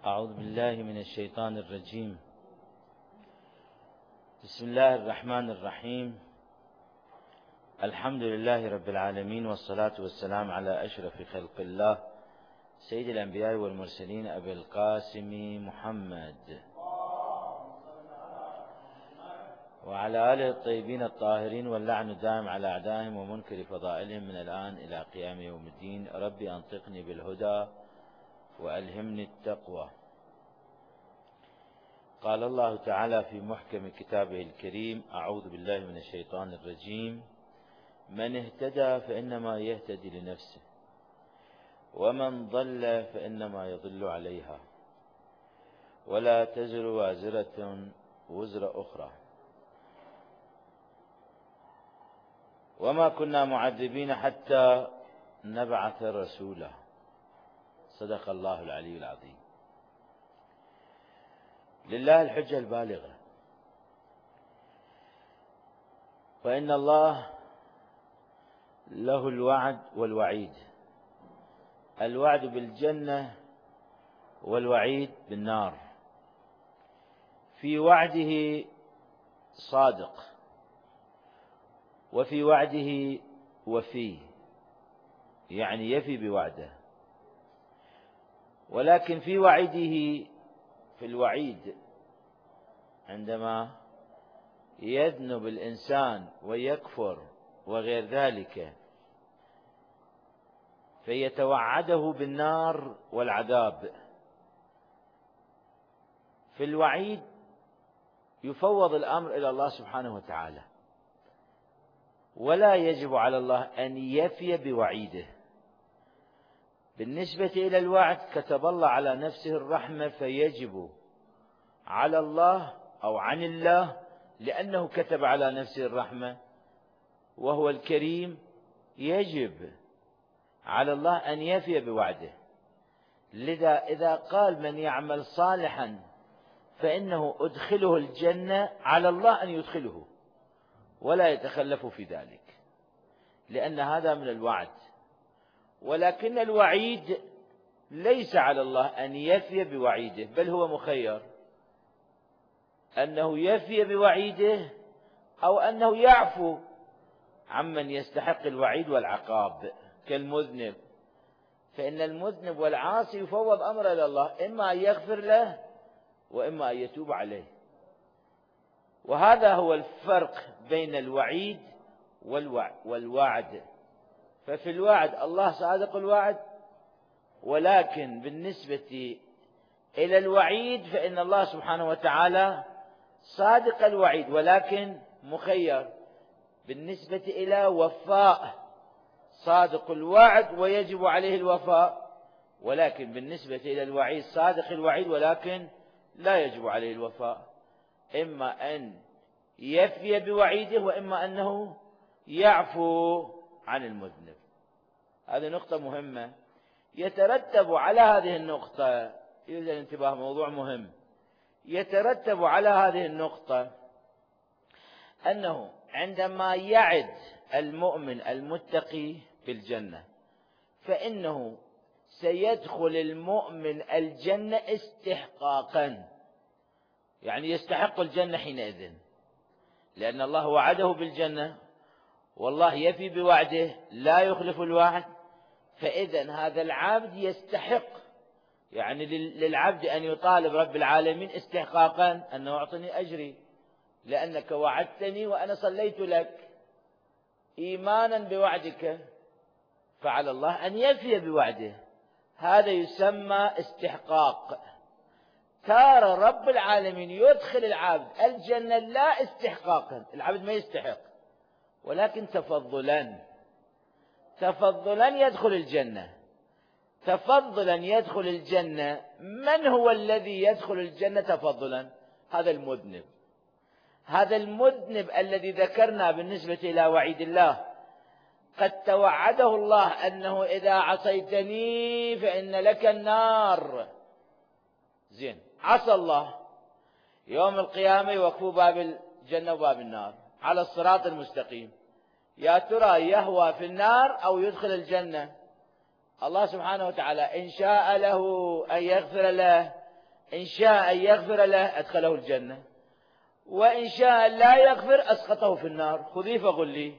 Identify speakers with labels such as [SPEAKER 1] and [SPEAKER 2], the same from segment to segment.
[SPEAKER 1] أعوذ بالله من الشيطان الرجيم. بسم الله الرحمن الرحيم. الحمد لله رب العالمين، والصلاة والسلام على أشرف خلق الله سيد الأنبياء والمرسلين أبي القاسم محمد وعلى آله الطيبين الطاهرين، واللعن الدائم على أعدائهم ومنكر فضائلهم من الآن إلى قيام يوم الدين. ربي أنطقني بالهدى وألهمني التقوى. قال الله تعالى في محكم كتابه الكريم: أعوذ بالله من الشيطان الرجيم. من اهتدى فإنما يهتدي لنفسه، ومن ضل فإنما يضل عليها، ولا تزر وازرة وزر أخرى، وما كنا معذبين حتى نبعث رسولا. صدق الله العلي العظيم. لله الحجة البالغة، وإن الله له الوعد والوعيد. الوعد بالجنة والوعيد بالنار. في وعده صادق، وفي وعده وفي، يعني يفي بوعده. ولكن في وعده، في الوعيد، عندما يذنب الإنسان ويكفر وغير ذلك فيتوعده بالنار والعذاب. في الوعيد يفوض الأمر إلى الله سبحانه وتعالى، ولا يجب على الله أن يفي بوعيده. بالنسبة إلى الوعد كتب الله على نفسه الرحمة، فيجب على الله أو عن الله، لأنه كتب على نفسه الرحمة وهو الكريم، يجب على الله أن يفي بوعده. لذا إذا قال من يعمل صالحا فإنه أدخله الجنة، على الله أن يدخله ولا يتخلف في ذلك، لأن هذا من الوعد. ولكن الوعيد ليس على الله أن يفي بوعيده، بل هو مخير أنه يفي بوعيده أو أنه يعفو عمن يستحق الوعيد والعقاب كالمذنب. فإن المذنب والعاصي يفوض أمره إلى الله، إما أن يغفر له وإما أن يتوب عليه. وهذا هو الفرق بين الوعيد والوعد. ففي الوعد الله صادق الوعد، ولكن بالنسبة إلى الوعيد فإن الله سبحانه وتعالى صادق الوعيد ولكن مخير. بالنسبة إلى وفاء صادق الوعد ويجب عليه الوفاء، ولكن بالنسبة إلى الوعيد صادق الوعيد ولكن لا يجب عليه الوفاء. إما أن يفي بوعيده وإما أنه يعفو عن المذنب. هذه نقطة مهمة. يترتب على هذه النقطة، يريد الانتباه، موضوع مهم. يترتب على هذه النقطة أنه عندما يعد المؤمن المتقي بالجنة فإنه سيدخل المؤمن الجنة استحقاقا، يعني يستحق الجنة حينئذ، لأن الله وعده بالجنة والله يفي بوعده لا يخلف الوعد. فإذا هذا العبد يستحق، يعني للعبد أن يطالب رب العالمين استحقاقا أنه أعطني أجري، لأنك وعدتني وأنا صليت لك إيمانا بوعدك، فعلى الله أن يفي بوعده. هذا يسمى استحقاق. ترى رب العالمين يدخل العبد الجنة لا استحقاقا، العبد ما يستحق، ولكن تفضلا يدخل الجنة. تفضلا يدخل الجنة. من هو الذي يدخل الجنة تفضلا؟ هذا المذنب. هذا المذنب الذي ذكرنا بالنسبة إلى وعيد الله، قد توعده الله أنه إذا عصيتني فإن لك النار. زين، عصى الله، يوم القيامة يوقفوا باب الجنة وباب النار على الصراط المستقيم، يا ترى يهوى في النار أو يدخل الجنة؟ الله سبحانه وتعالى إن شاء له أن يغفر له إن شاء أن يغفر له أدخله الجنة، وإن شاء لا يغفر أسقطه في النار، خذي فغلي.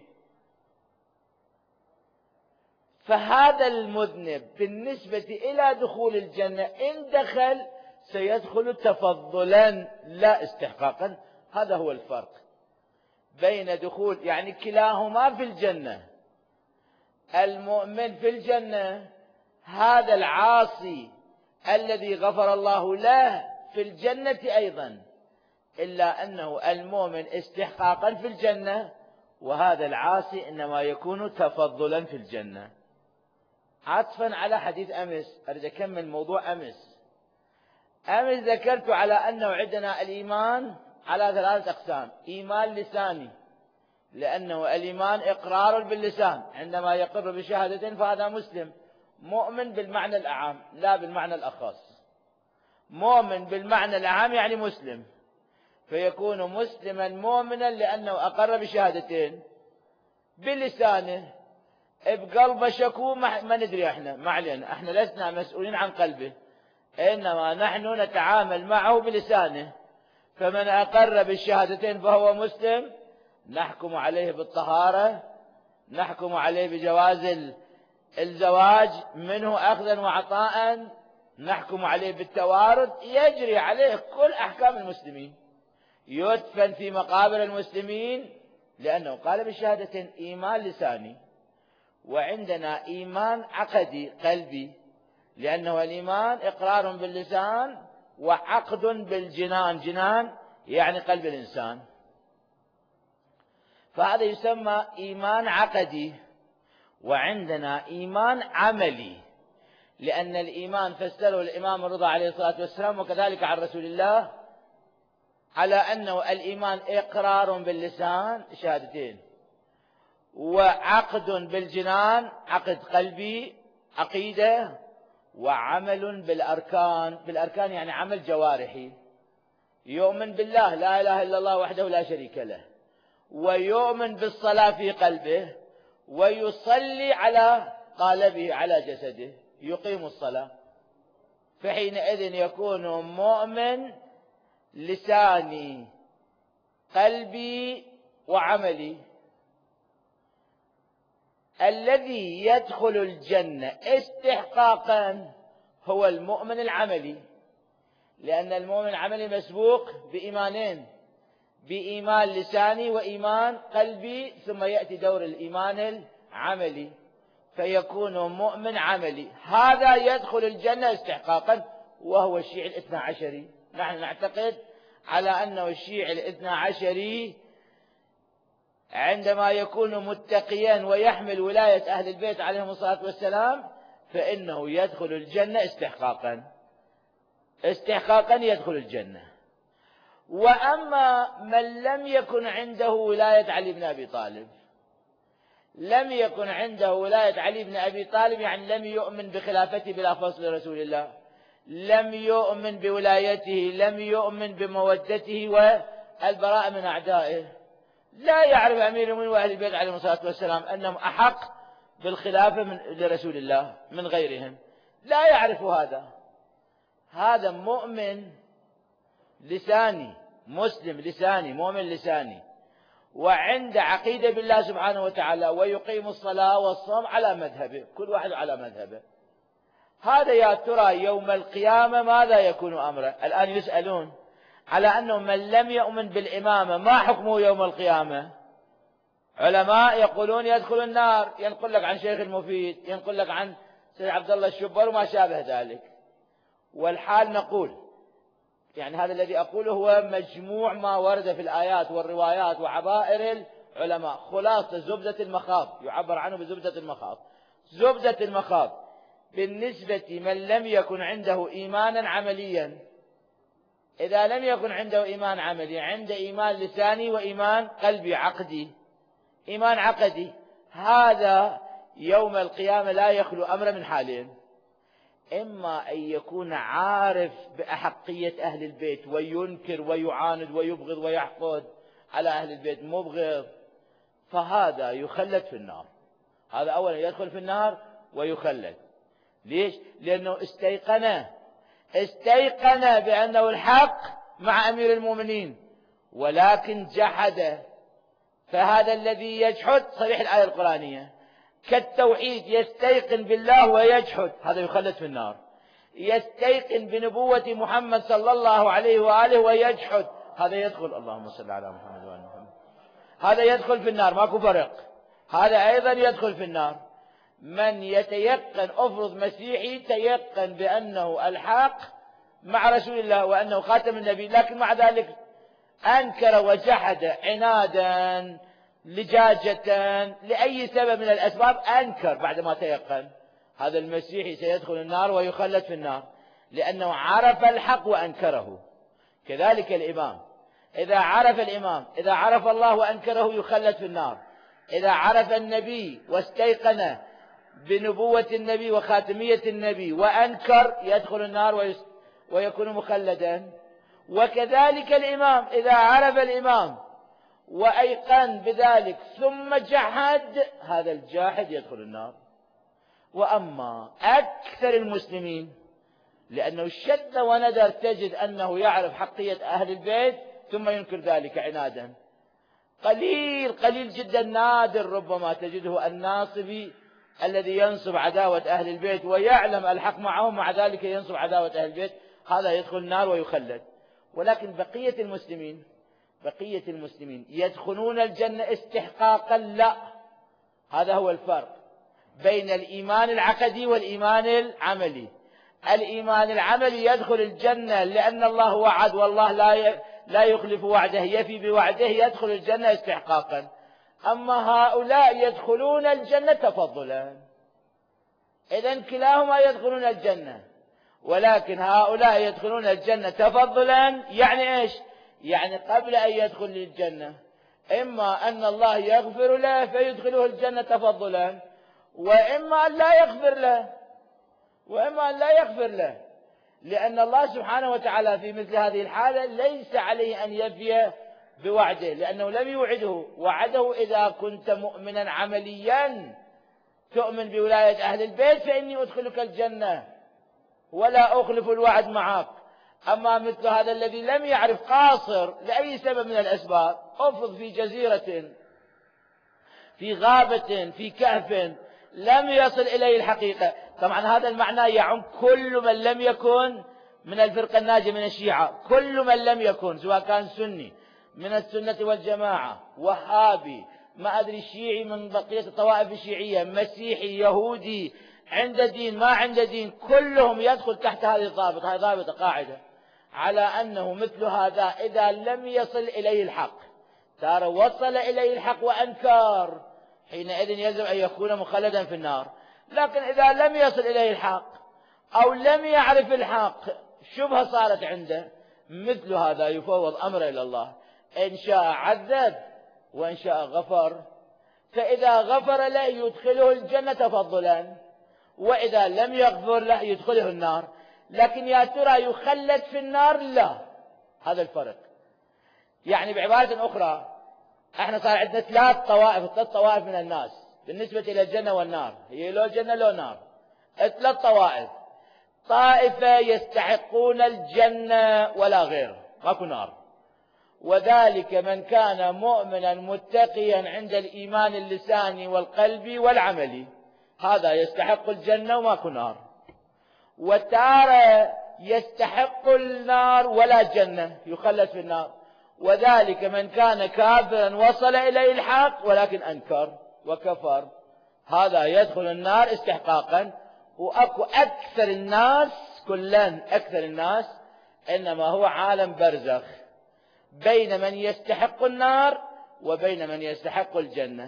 [SPEAKER 1] فهذا المذنب بالنسبة إلى دخول الجنة إن دخل سيدخل تفضلا لا استحقاقا. هذا هو الفرق بين دخول، يعني كلاهما في الجنة. المؤمن في الجنة، هذا العاصي الذي غفر الله له في الجنة أيضا، إلا أنه المؤمن استحقاقا في الجنة، وهذا العاصي إنما يكون تفضلا في الجنة. عطفا على حديث أمس، أريد أكمل موضوع أمس ذكرت على أنه عندنا الإيمان على 3 أقسام. إيمان لساني، لأنه الإيمان إقرار باللسان، عندما يقر بشهادة فهذا مسلم، مؤمن بالمعنى الأعام لا بالمعنى الأخص. مؤمن بالمعنى الأعام يعني مسلم، فيكون مسلما مؤمنا لأنه أقر بشهادتين بلسانه، بقلبه شكو ما ندري، احنا علينا، احنا لسنا مسؤولين عن قلبه، إنما نحن نتعامل معه بلسانه. فمن أقر بالشهادتين فهو مسلم، نحكم عليه بالطهارة، نحكم عليه بجواز الزواج منه أخذا وعطاء، نحكم عليه بالتوارث، يجري عليه كل أحكام المسلمين، يدفن في مقابر المسلمين، لأنه قال بالشهادتين. إيمان لساني. وعندنا إيمان عقدي قلبي، لأنه الإيمان إقرار باللسان وعقد بالجنان، جنان يعني قلب الإنسان، فهذا يسمى إيمان عقدي. وعندنا إيمان عملي، لأن الإيمان فسره الإمام الرضا عليه الصلاة والسلام وكذلك عن رسول الله على أنه الإيمان إقرار باللسان شهادتين، وعقد بالجنان عقد قلبي عقيدة، وعمل بالأركان، بالأركان يعني عمل جوارحي، يؤمن بالله لا إله إلا الله وحده لا شريك له، ويؤمن بالصلاة في قلبه، ويصلي على قالبه على جسده، يقيم الصلاة، فحينئذ يكون مؤمن لساني قلبي وعملي. الذي يدخل الجنة استحقاقا هو المؤمن العملي، لأن المؤمن العملي مسبوق بإيمانين، بإيمان لساني وإيمان قلبي، ثم يأتي دور الإيمان العملي فيكون مؤمن عملي. هذا يدخل الجنة استحقاقا، وهو الشيعي الاثنى عشري. نحن نعتقد على أنه الشيعي الاثنى عشري عندما يكون متقيا ويحمل ولاية أهل البيت عليهم الصلاة والسلام فإنه يدخل الجنة استحقاقا، استحقاقا يدخل الجنة. وأما من لم يكن عنده ولاية علي بن أبي طالب، لم يكن عنده ولاية علي بن أبي طالب، يعني لم يؤمن بخلافته بلا فصل رسول الله، لم يؤمن بولايته، لم يؤمن بمودته والبراءة من أعدائه، لا يعرف أمير المؤمنين وأهل البيت عليهم الصلاة والسلام أنهم أحق بالخلافة لرسول الله من غيرهم، لا يعرف هذا. هذا مؤمن لساني، مسلم لساني، مؤمن لساني، وعند عقيدة بالله سبحانه وتعالى، ويقيم الصلاة والصوم على مذهبه، كل واحد على مذهبه. هذا يا ترى يوم القيامة ماذا يكون أمره؟ الآن يسألون على أنه من لم يؤمن بالإمامة ما حكمه يوم القيامة؟ علماء يقولون يدخل النار، ينقل لك عن شيخ المفيد، ينقل لك عن سيد عبد الله الشبر وما شابه ذلك. والحال نقول، يعني هذا الذي أقوله هو مجموع ما ورد في الآيات والروايات وعبائر العلماء، خلاصة زبدة المخاض، يعبر عنه بزبدة المخاض. زبدة المخاض بالنسبة من لم يكن عنده إيمانا عمليا، إذا لم يكن عنده إيمان عملي، عنده إيمان لساني وإيمان قلبي عقدي، إيمان عقدي، هذا يوم القيامة لا يخلو أمر من حالين: إما أن يكون عارف بأحقية أهل البيت وينكر ويعاند ويبغض ويحقد على أهل البيت، مبغض، فهذا يخلد في النار. هذا أولا يدخل في النار ويخلد. ليش؟ لأنه استيقن استيقن بأنه الحق مع أمير المؤمنين ولكن جحد. فهذا الذي يجحد صريح الآية القرآنية كالتوحيد، يستيقن بالله ويجحد، هذا يخلد في النار. يستيقن بنبوة محمد صلى الله عليه وآله ويجحد، هذا يدخل، اللهم صل على محمد وآل محمد، هذا يدخل في النار، ماكو فرق، هذا أيضا يدخل في النار. من يتيقن، أفرض مسيحي تيقن بأنه الحق مع رسول الله وأنه خاتم النبي، لكن مع ذلك أنكر وجحد عنادا لجاجة لأي سبب من الأسباب، أنكر بعدما تيقن، هذا المسيحي سيدخل النار ويخلد في النار لأنه عرف الحق وأنكره. كذلك الإمام، إذا عرف الإمام، إذا عرف الله وأنكره يخلد في النار. إذا عرف النبي واستيقن بنبوة النبي وخاتمية النبي وأنكر يدخل النار ويكون مخلدا. وكذلك الإمام، إذا عرف الإمام وأيقن بذلك ثم جحد، هذا الجاحد يدخل النار. وأما أكثر المسلمين، لأنه شد وندر تجد أنه يعرف حقية أهل البيت ثم ينكر ذلك عنادا. قليل جدا، نادر ربما تجده الناصبي الذي ينصب عداوة أهل البيت ويعلم الحق معهم مع ذلك ينصب عداوة أهل البيت، هذا يدخل النار ويخلد. ولكن بقية المسلمين يدخلون الجنة استحقاقا؟ لا، هذا هو الفرق بين الإيمان العقدي والإيمان العملي. الإيمان العملي يدخل الجنة لأن الله وعد والله لا يخلف وعده، يفي بوعده، يدخل الجنة استحقاقا. أما هؤلاء يدخلون الجنة تفضلا، إذن كلاهما يدخلون الجنة، ولكن هؤلاء يدخلون الجنة تفضلا. يعني إيش؟ يعني قبل أن يدخل الجنة إما أن الله يغفر له فيدخله الجنة تفضلا، وإما أن لا يغفر له، لأن الله سبحانه وتعالى في مثل هذه الحالة ليس عليه أن يفي بوعده، لأنه لم يوعده، وعده إذا كنت مؤمنا عمليا تؤمن بولاية أهل البيت فإني أدخلك الجنة ولا أخلف الوعد معك. أما مثل هذا الذي لم يعرف، قاصر لأي سبب من الأسباب، أفرض في جزيرة، في غابة، في كهف، لم يصل إليه الحقيقة. طبعا هذا المعنى يعم كل من لم يكن من الفرقة الناجية من الشيعة، كل من لم يكن، سواء كان سني من السنة والجماعة، وهابي، ما أدري شيعي من بقية الطوائف الشيعية، مسيحي، يهودي، عند دين ما عند دين، كلهم يدخل تحت هذه الضابط. هذه ضابطة قاعدة على أنه مثل هذا إذا لم يصل إليه الحق، ترى وصل إليه الحق وأنكر، حينئذ يلزم أن يكون مخلدا في النار. لكن إذا لم يصل إليه الحق أو لم يعرف الحق، شبهة صارت عنده، مثل هذا يفوض أمره إلى الله، إن شاء عذب وإن شاء غفر. فإذا غفر له يدخله الجنة تفضلا، وإذا لم يغفر له يدخله النار. لكن يا ترى يخلد في النار؟ لا، هذا الفرق. يعني بعبارة أخرى، احنا صار عندنا ثلاث طوائف من الناس بالنسبة إلى الجنة والنار، هي لو جنة لو نار، ثلاث طوائف. طائفة يستحقون الجنة ولا غير، ماكو نار، وذلك من كان مؤمنا متقيا عند الإيمان اللساني والقلبي والعملي، هذا يستحق الجنة وماكو نار. وتارة يستحق النار ولا جنة، يخلد في النار، وذلك من كان كافرا وصل إليه الحق ولكن أنكر وكفر، هذا يدخل النار استحقاقا. وأكو أكثر الناس أكثر الناس إنما هو عالم برزخ بين من يستحق النار وبين من يستحق الجنة.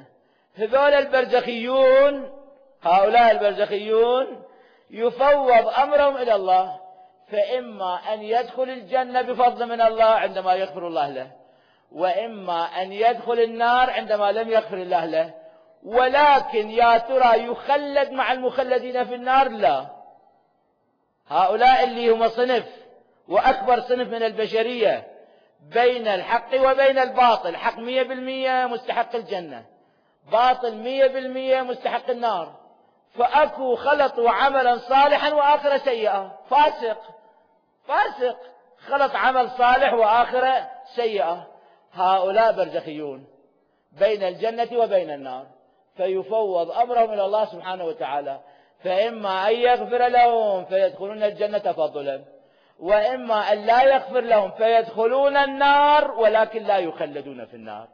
[SPEAKER 1] هؤلاء البرزخيون يفوض أمرهم إلى الله، فإما أن يدخل الجنة بفضل من الله عندما يغفر الله له، وإما أن يدخل النار عندما لم يغفر الله له. ولكن يا ترى يخلد مع المخلدين في النار؟ لا، هؤلاء اللي هم صنف وأكبر صنف من البشرية بين الحق وبين الباطل، حق 100% مستحق الجنة، باطل 100% مستحق النار. فأكو خلطوا عملا صالحا وآخر سيئا، فاسق فاسق خلط عمل صالح وآخرة سيئة. هؤلاء برزخيون بين الجنة وبين النار، فيفوض أمرهم إلى الله سبحانه وتعالى، فإما أن يغفر لهم فيدخلون الجنة تفضلا، وإما أن لا يغفر لهم فيدخلون النار ولكن لا يخلدون في النار.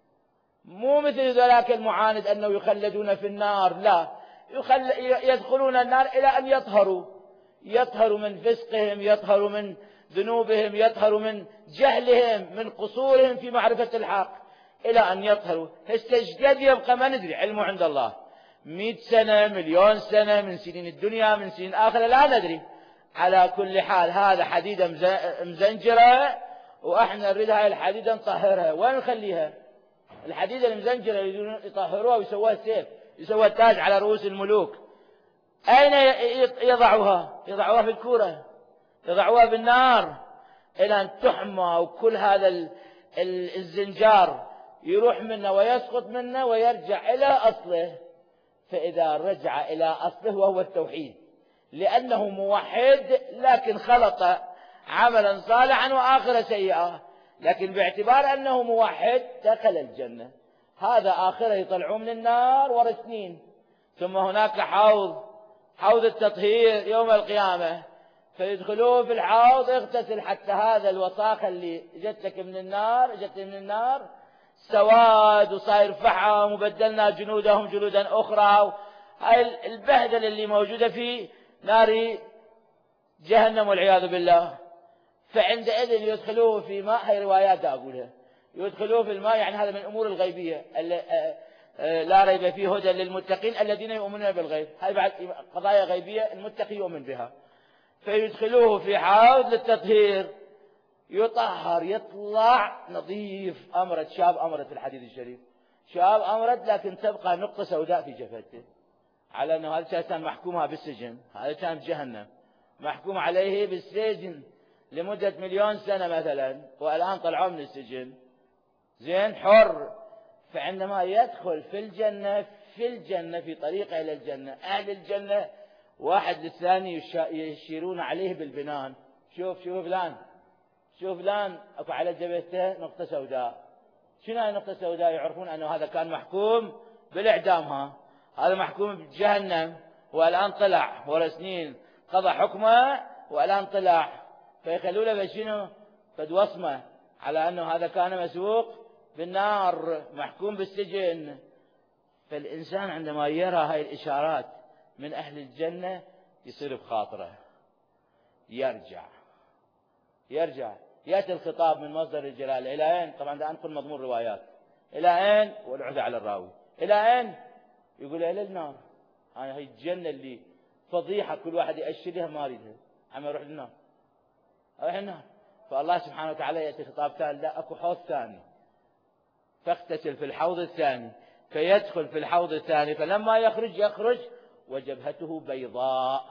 [SPEAKER 1] مو مثل ذلك المعاند أنه يخلدون في النار، لا، يدخلون النار إلى أن يطهروا من فسقهم، يطهروا من ذنوبهم، يطهروا من جهلهم، من قصورهم في معرفة الحق، إلى أن يطهروا. قد يبقى ما ندري، علمه عند الله، 100 سنة، مليون سنة، من سنين الدنيا، من سنين الآخرة، لا ندري. على كل حال هذا حديدة مزنجرة، وإحنا نريد هاي الحديدة نطهرها. وين نخليها؟ الحديدة المزنجرة يطهروها ويسووها السيف، يسووها التاج على رؤوس الملوك. أين يضعوها؟ يضعوها في الكورة، يضعوها بالنار إلى أن تحمى، وكل هذا الزنجار يروح منه ويسقط منه ويرجع إلى أصله. فإذا رجع إلى أصله وهو التوحيد، لأنه موحد لكن خلط عملا صالحا وآخرة سيئة، لكن باعتبار أنه موحد دخل الجنة. هذا آخرة يطلعون من النار ورا سنين. ثم هناك حوض التطهير يوم القيامة، فيدخلوه في الحوض، يغتسل حتى هذا الوساخة اللي جت من النار سواد وصاير فحم، وبدلنا جنودهم جنودا أخرى. هاي البهدل اللي موجودة في نار جهنم والعياذ بالله. فعندئذ يدخلوه في ماء، هاي روايات أقولها، يدخلوه في الماء، يعني هذا من الأمور الغيبية لا ريب فيه هدى للمتقين الذين يؤمنون بالغيب. هاي بعد قضايا غيبية المتقي يؤمن بها. فيدخلوه في حوض للتطهير، يطهر، يطلع نظيف، أمرد، شاب أمرد في الحديث الشريف، شاب أمرد، لكن تبقى نقطة سوداء في جبهته، على أنه هذا كان محكومها بالسجن، هذا كان بجهنم محكوم عليه بالسجن لمدة 1,000,000 سنة مثلا، والآن طلعوه من السجن زين حر. فعندما يدخل في الجنة في طريقه إلى الجنة، أهل الجنة واحد للثاني يشيرون عليه بالبنان، شوف فلان أكو على جبهته نقطة سوداء. شنو هاي النقطة السوداء؟ يعرفون أنه هذا كان محكوم بالإعدام، هذا محكوم بجهنم، والآن طلع ورا سنين قضى حكمه والآن طلع. فيخلوا له بشنو؟ قد وصمه على أنه هذا كان مسوق بالنار، محكوم بالسجن. فالإنسان عندما يرى هاي الإشارات من أهل الجنة يصير بخاطره يرجع. يأتي الخطاب من مصدر الجلالة إلى أين؟ طبعا ده أنقل مضمون روايات. إلى أين؟ والعهدة على الراوي. إلى أين؟ يقول إلى النار. هاي الجنة اللي فضيحة كل واحد يأشر لها ما أريدها، عم يروح للنار، أروح النار. فالله سبحانه وتعالى يأتي خطاب ثاني، لا أكو حوض ثاني، فاغتسل في الحوض الثاني. فيدخل في الحوض الثاني، فلما يخرج وجبهته بيضاء.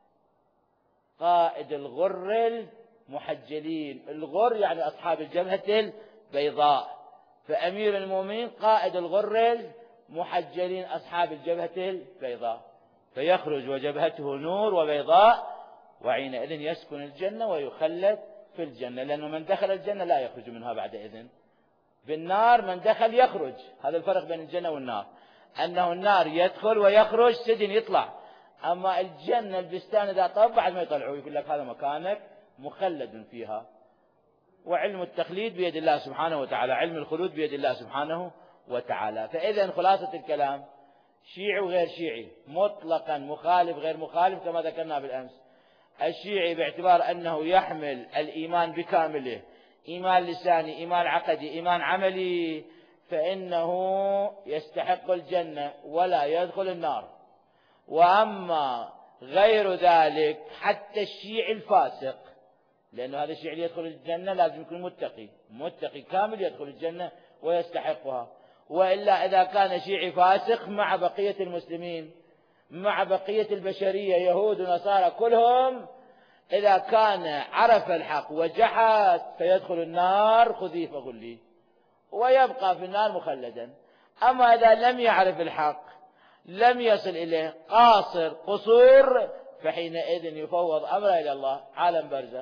[SPEAKER 1] قائد الغر المحجلين، الغر يعني أصحاب الجبهة البيضاء، فأمير المؤمنين قائد الغر المحجلين أصحاب الجبهة البيضاء. فيخرج وجبهته نور وبيضاء، وحينئذ يسكن الجنة ويخلد في الجنة، لأنه من دخل الجنة لا يخرج منها بعد إذن. بالنار من دخل يخرج، هذا الفرق بين الجنة والنار، أنه النار يدخل ويخرج، سجن يطلع، أما الجنة البستان إذا طب بعد ما يطلعوا يقول لك هذا مكانك مخلد فيها. وعلم التخليد بيد الله سبحانه وتعالى، علم الخلود بيد الله سبحانه وتعالى. فإذا خلاصة الكلام، شيعي وغير شيعي، مطلقا مخالف غير مخالف كما ذكرنا بالأمس. الشيعي باعتبار أنه يحمل الإيمان بكامله، إيمان لساني، إيمان عقدي، إيمان عملي، فإنه يستحق الجنة ولا يدخل النار. وأما غير ذلك حتى الشيعي الفاسق، لأنه هذا الشيعي اللي يدخل الجنة لازم يكون متقي كامل يدخل الجنة ويستحقها. وإلا إذا كان شيعي فاسق مع بقية المسلمين، مع بقية البشرية، يهود ونصارى كلهم، إذا كان عرف الحق وجحد فيدخل النار خذيه فغليه، ويبقى في النار مخلدا. أما إذا لم يعرف الحق، لم يصل إليه، قصور، فحينئذ يفوض أمره إلى الله، عالم برزخ.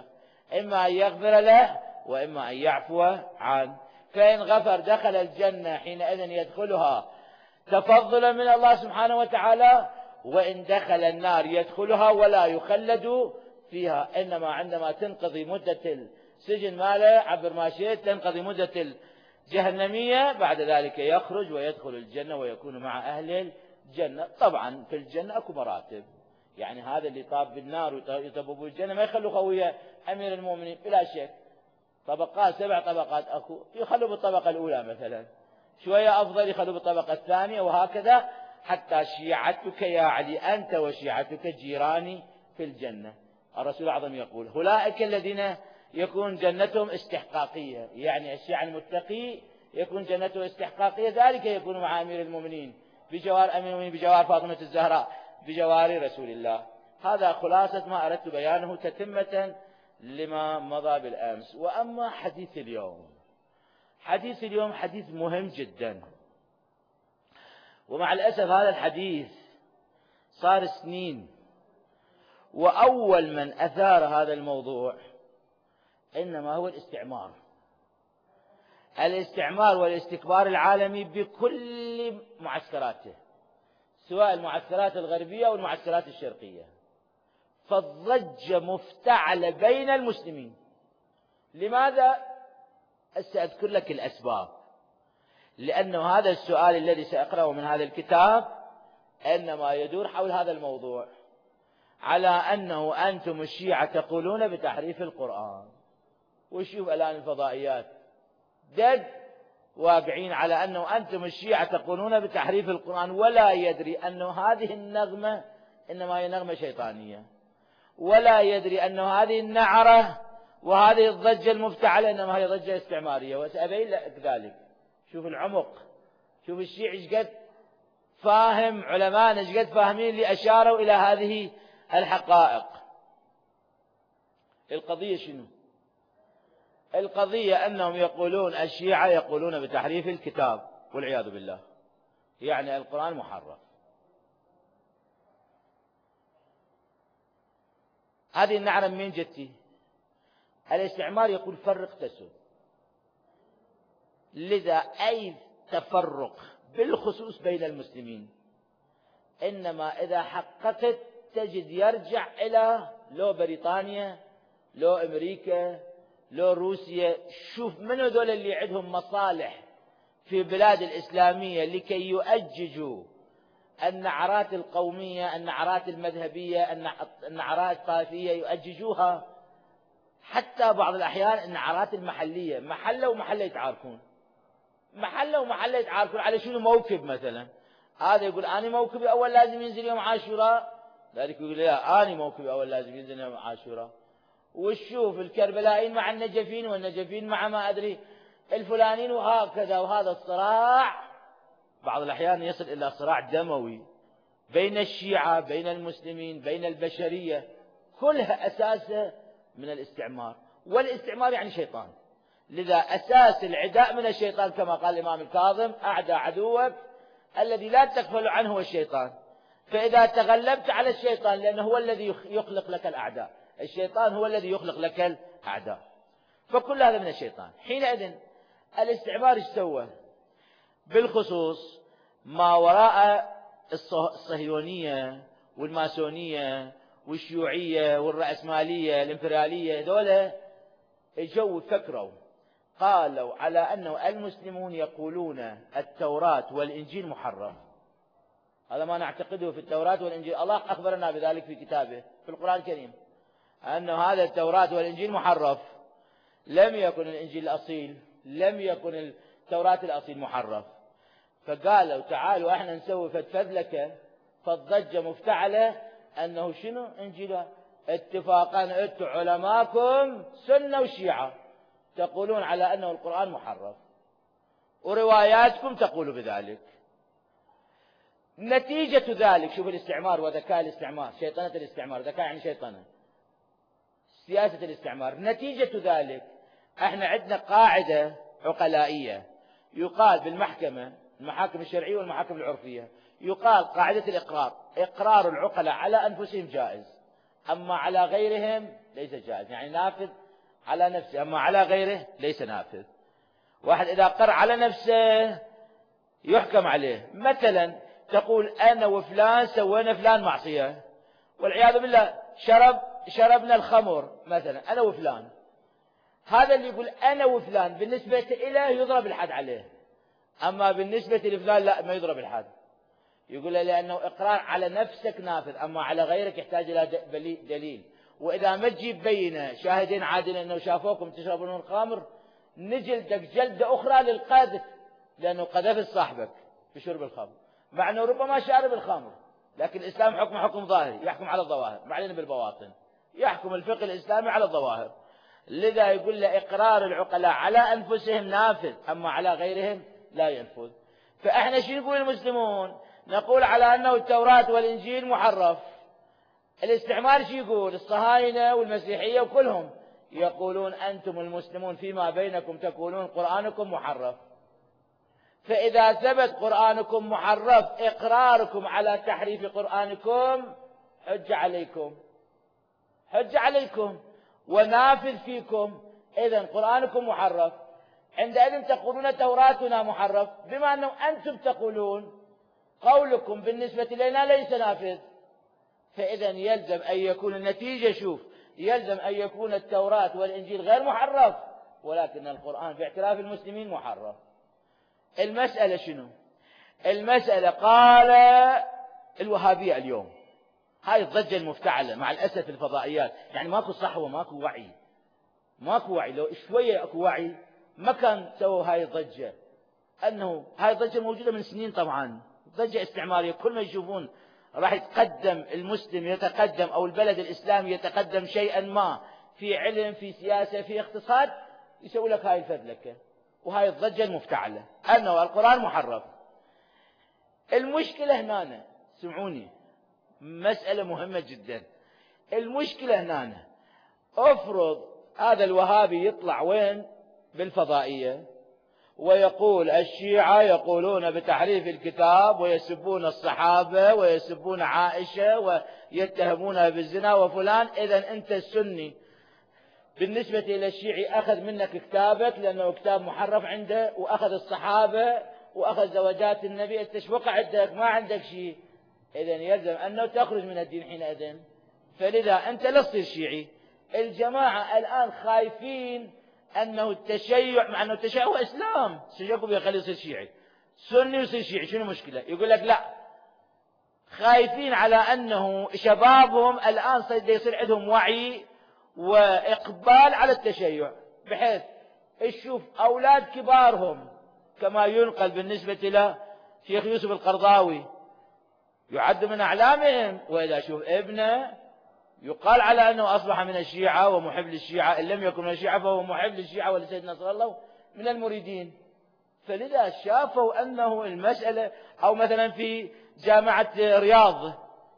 [SPEAKER 1] إما أن يغفر له وإما أن يعفو عنه. فإن غفر دخل الجنة حينئذ يدخلها تفضلا من الله سبحانه وتعالى، وإن دخل النار يدخلها ولا يخلد فيها، إنما عندما تنقضي مدة السجن ماله عبر ما شئت، تنقضي مدة الجهنمية، بعد ذلك يخرج ويدخل الجنة ويكون مع أهل الجنة. طبعا في الجنة أكو مراتب، يعني هذا اللي طاب بالنار ويطب بالجنة ما يخلوا خويه أمير المؤمنين بلا شك، طبقات 7 طبقات أكو، يخلوا بالطبقة الأولى مثلا، شوية أفضل يخلوا بالطبقة الثانية، وهكذا حتى شيعتك يا علي أنت وشيعتك جيراني في الجنة. الرسول الأعظم يقول أولئك الذين يكون جنتهم استحقاقية، يعني الشيعة المتقي يكون جنته استحقاقية، ذلك يكون مع أمير المؤمنين بجوار أمير المؤمنين بجوار فاطمة الزهراء بجوار رسول الله. هذا خلاصة ما أردت بيانه تتمة لما مضى بالأمس. وأما حديث اليوم، حديث اليوم حديث مهم جدا، ومع الأسف هذا الحديث صار سنين، وأول من أثار هذا الموضوع إنما هو الاستعمار، الاستعمار والاستكبار العالمي بكل معسكراته، سواء المعسكرات الغربية أو المعسكرات الشرقية، فالضجة مفتعلة بين المسلمين. لماذا؟ سأذكر لك الأسباب. لأنه هذا السؤال الذي سأقرأه من هذا الكتاب إنما يدور حول هذا الموضوع، على أنه أنتم الشيعة تقولون بتحريف القرآن، وشوف الآن الفضائيات دق واقعين على أنه أنتم الشيعة تقولون بتحريف القرآن، ولا يدري أنه هذه النغمة إنما هي نغمة شيطانية، ولا يدري أنه هذه النعرة وهذه الضجة المفتعلة إنما هي ضجة استعمارية. وسأبين لك ذلك. شوف العمق، شوف الشيعي ايش قد فاهم، علماء ايش قد فاهمين اللي أشاروا إلى هذه الحقائق. القضية شنو؟ القضية أنهم يقولون، الشيعة يقولون بتحريف الكتاب والعياذ بالله، يعني القرآن محرف. هذه النعرة من جتي؟ الاستعمار يقول فرق تسد، لذا أي تفرق بالخصوص بين المسلمين إنما إذا حققت تجد يرجع إلى لو بريطانيا لو أمريكا لو روسيا. شوف من هذول اللي عندهم مصالح في بلاد الإسلامية لكي يؤججوا النعرات القومية، النعرات المذهبية، النعرات الطائفية، يؤججوها. حتى بعض الأحيان النعرات المحلية، محلة ومحلة يتعاركون، محلة ومحلة يتعاركون على شنو؟ موكب مثلا. هذا يقول أنا موكبي أول لازم ينزل يوم عاشوراء، ذلك يقول لا أنا موكبي أول لازم ينزل يوم عاشوراء. وشوف الكربلائيين مع النجفين والنجفين مع ما أدري الفلانين، وهكذا. وهذا الصراع بعض الأحيان يصل إلى صراع دموي بين الشيعة، بين المسلمين، بين البشرية، كلها أساسه من الاستعمار. والاستعمار يعني شيطان، لذا أساس العداء من الشيطان، كما قال الإمام الكاظم أعدى عدوك الذي لا تغفل عنه هو الشيطان. فإذا تغلبت على الشيطان، لأنه هو الذي يخلق لك الأعداء، الشيطان هو الذي يخلق لك الأعداء، فكل هذا من الشيطان. حينئذ الاستعمار ايش سوى؟ بالخصوص ما وراء الصهيونية والماسونية والشيوعية والرأسمالية الإمبريالية، هذول اجوا فكروا قالوا على أنه المسلمون يقولون التوراة والإنجيل محرف. هذا ما نعتقده في التوراة والإنجيل، الله أخبرنا بذلك في كتابه في القرآن الكريم، أن هذا التوراة والإنجيل محرف. لم يكن الإنجيل الأصيل، لم يكن التوراة الأصيل محرف. فقالوا تعالوا احنا نسوي فدفدلكة، فالضجة مفتعلة أنه شنو إنجيل؟ اتفاقا انتم علماءكم سنة وشيعة تقولون على أنه القرآن محرف، ورواياتكم تقول بذلك. نتيجة ذلك، شوف الاستعمار وذكاء الاستعمار، شيطنة الاستعمار، ذكاء يعني شيطنة، سياسة الاستعمار. نتيجة ذلك احنا عندنا قاعدة عقلائية يقال بالمحكمة، المحاكم الشرعية والمحاكم العرفية، يقال قاعدة الإقرار، إقرار العقلاء على أنفسهم جائز، أما على غيرهم ليس جائز، يعني نافذ على نفسه، أما على غيره ليس نافذ. واحد إذا أقر على نفسه يحكم عليه. مثلا تقول أنا وفلان سوينا فلان معصية والعياذ بالله، شربنا الخمر مثلا أنا وفلان، هذا اللي يقول أنا وفلان بالنسبة إليه يضرب الحد عليه، أما بالنسبة لفلان لا، ما يضرب الحد. يقول له لأنه إقرار على نفسك نافذ، أما على غيرك يحتاج إلى دليل. وإذا ما تجيب بينة شاهدين عادلين أنه شافوكم تشربون الخمر، نجلدك جلدة أخرى للقذف، لأنه قذف صاحبك بشرب الخمر، مع أنه ربما شارب الخمر، لكن الإسلام حكم ظاهري، يحكم على الظواهر، ما علينا بالبواطن، يحكم الفقه الإسلامي على الظواهر. لذا يقول له إقرار العقلاء على أنفسهم نافذ، أما على غيرهم لا ينفذ. فإحنا شو نقول المسلمون؟ نقول على أنه التوراة والإنجيل محرف. الاستعمار شو يقول؟ الصهاينة والمسيحية وكلهم يقولون أنتم المسلمون فيما بينكم تقولون قرآنكم محرف. فإذا ثبت قرآنكم محرف، إقراركم على تحريف قرآنكم حج عليكم ونافذ فيكم. إذن قرآنكم محرف، عندئذ تقولون توراتنا محرف، بما أنه أنتم تقولون قولكم بالنسبة لنا ليس نافذ. فإذا يلزم أن يكون النتيجة، شوف، يلزم أن يكون التوراة والإنجيل غير محرف، ولكن القرآن باعتراف المسلمين محرف. المسألة شنو؟ المسألة قال الوهابية اليوم، هاي الضجة المفتعلة مع الأسف الفضائيات، يعني ماكو صحوة، ماكو وعي، لو شوية اكو وعي ما كان سووا هاي الضجة. أنه هاي الضجة موجودة من سنين طبعا، ضجة استعمارية، كل ما يشوفون راح يتقدم المسلم يتقدم أو البلد الإسلامي يتقدم شيئا ما في علم، في سياسة، في اقتصاد، يسوي لك هاي الفذلكة وهاي الضجة المفتعلة أنه القرآن محرف. المشكلة هنا، سمعوني، مسألة مهمة جدا. المشكلة هنا، افرض هذا الوهابي يطلع وين؟ بالفضائية، ويقول الشيعة يقولون بتحريف الكتاب ويسبون الصحابة ويسبون عائشة ويتهمونها بالزنا وفلان. إذا أنت السني بالنسبة إلى الشيعي أخذ منك كتابك لأنه كتاب محرف عنده، وأخذ الصحابة وأخذ زوجات النبي، أنت ايش بقى عندك؟ ما عندك شيء. إذا يلزم أنه تخرج من الدين حينئذ. فلذا أنت لا تصير شيعي. الجماعة الآن خايفين أنه التشيع، مع أنه التشيع هو إسلام، شو يخلي يصير شيعي؟ سني ويصير شيعي، شنو المشكلة؟ يقول لك لا، خايفين على أنه شبابهم الآن يصير عندهم وعي وإقبال على التشيع، بحيث تشوف أولاد كبارهم كما ينقل بالنسبة إلى شيخ يوسف القرضاوي يعد من أعلامهم، وإذا شوف ابنه يقال على أنه أصبح من الشيعة ومحب للشيعة، إن لم يكن من الشيعة فهو محب للشيعة ولسيدنا صلى الله من المريدين. فلذا شافوا أنه المسألة، أو مثلا في جامعة رياض،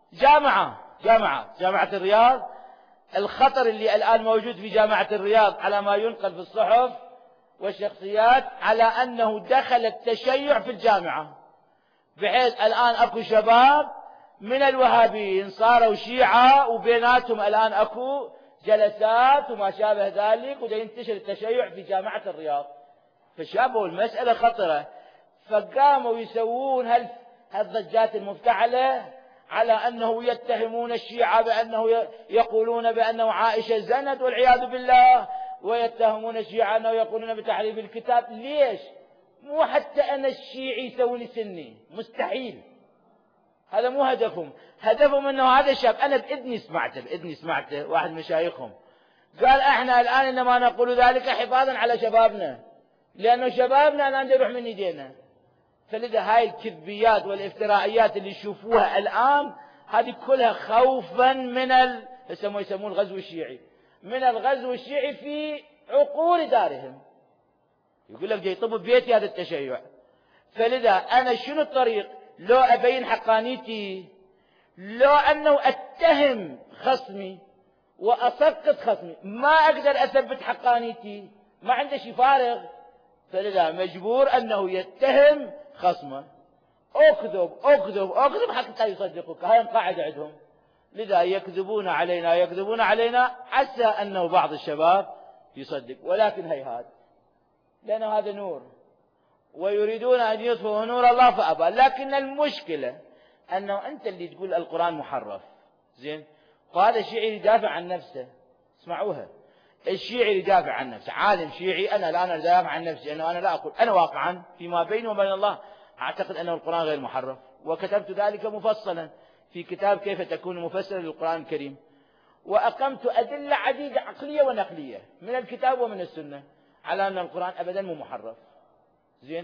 [SPEAKER 1] جامعة الرياض، الخطر اللي الآن موجود في جامعة الرياض على ما ينقل في الصحف والشخصيات على أنه دخل التشيع في الجامعة، بحيث الآن أكو شباب من الوهابيين صاروا شيعة، وبيناتهم الآن أكو جلسات وما شابه ذلك، وده ينتشر التشيع في جامعة الرياض. فشافوا المسألة خطرة، فقاموا يسوون هالضجات المفتعلة على أنه يتهمون الشيعة بأنه يقولون بأنه عائشة زنت والعياذ بالله، ويتهمون الشيعة أنه يقولون بتحريف الكتاب. ليش؟ مو حتى أنا الشيعي يسوي سني، مستحيل، هذا مو هدفهم أنه هذا الشاب. أنا بإذني سمعته واحد مشايخهم قال احنا الآن إنما نقول ذلك حفاظا على شبابنا، لأنه شبابنا الآن يروح من يدينا. فلذا هاي الكذبيات والافترائيات اللي يشوفوها الآن هذه كلها خوفا من يسمون الغزو الشيعي، من الغزو الشيعي في عقول دارهم. يقول لك جاي يطب ببيتي هذا التشيع. فلذا أنا شنو الطريق؟ لو أبين حقانيتي، لو أنه أتهم خصمي وأسقط خصمي، ما أقدر أثبت حقانيتي، ما عنده شيء فارغ. فلذا مجبور أنه يتهم خصمه، أكذب حتى يصدقك. هاي القاعدة عندهم. لذا يكذبون علينا عسى أنه بعض الشباب يصدق، ولكن هيهات، لأنه هذا نور، ويريدون أن يطفئوا نور الله فأبى. لكن المشكلة أنه أنت اللي تقول القرآن محرف، زين، وهذا الشيعي يدافع عن نفسه. اسمعوها، الشيعي يدافع عن نفسه، عالم شيعي، أنا الآن أدافع عن نفسي أنه أنا لا أقول، أنا واقعا فيما بيني وبين الله أعتقد أن القرآن غير محرف، وكتبت ذلك مفصلا في كتاب كيف تكون مفسرا للقرآن الكريم، وأقمت أدلة عديدة عقلية ونقلية من الكتاب ومن السنة على أن القرآن أبدا مو محرف. زين،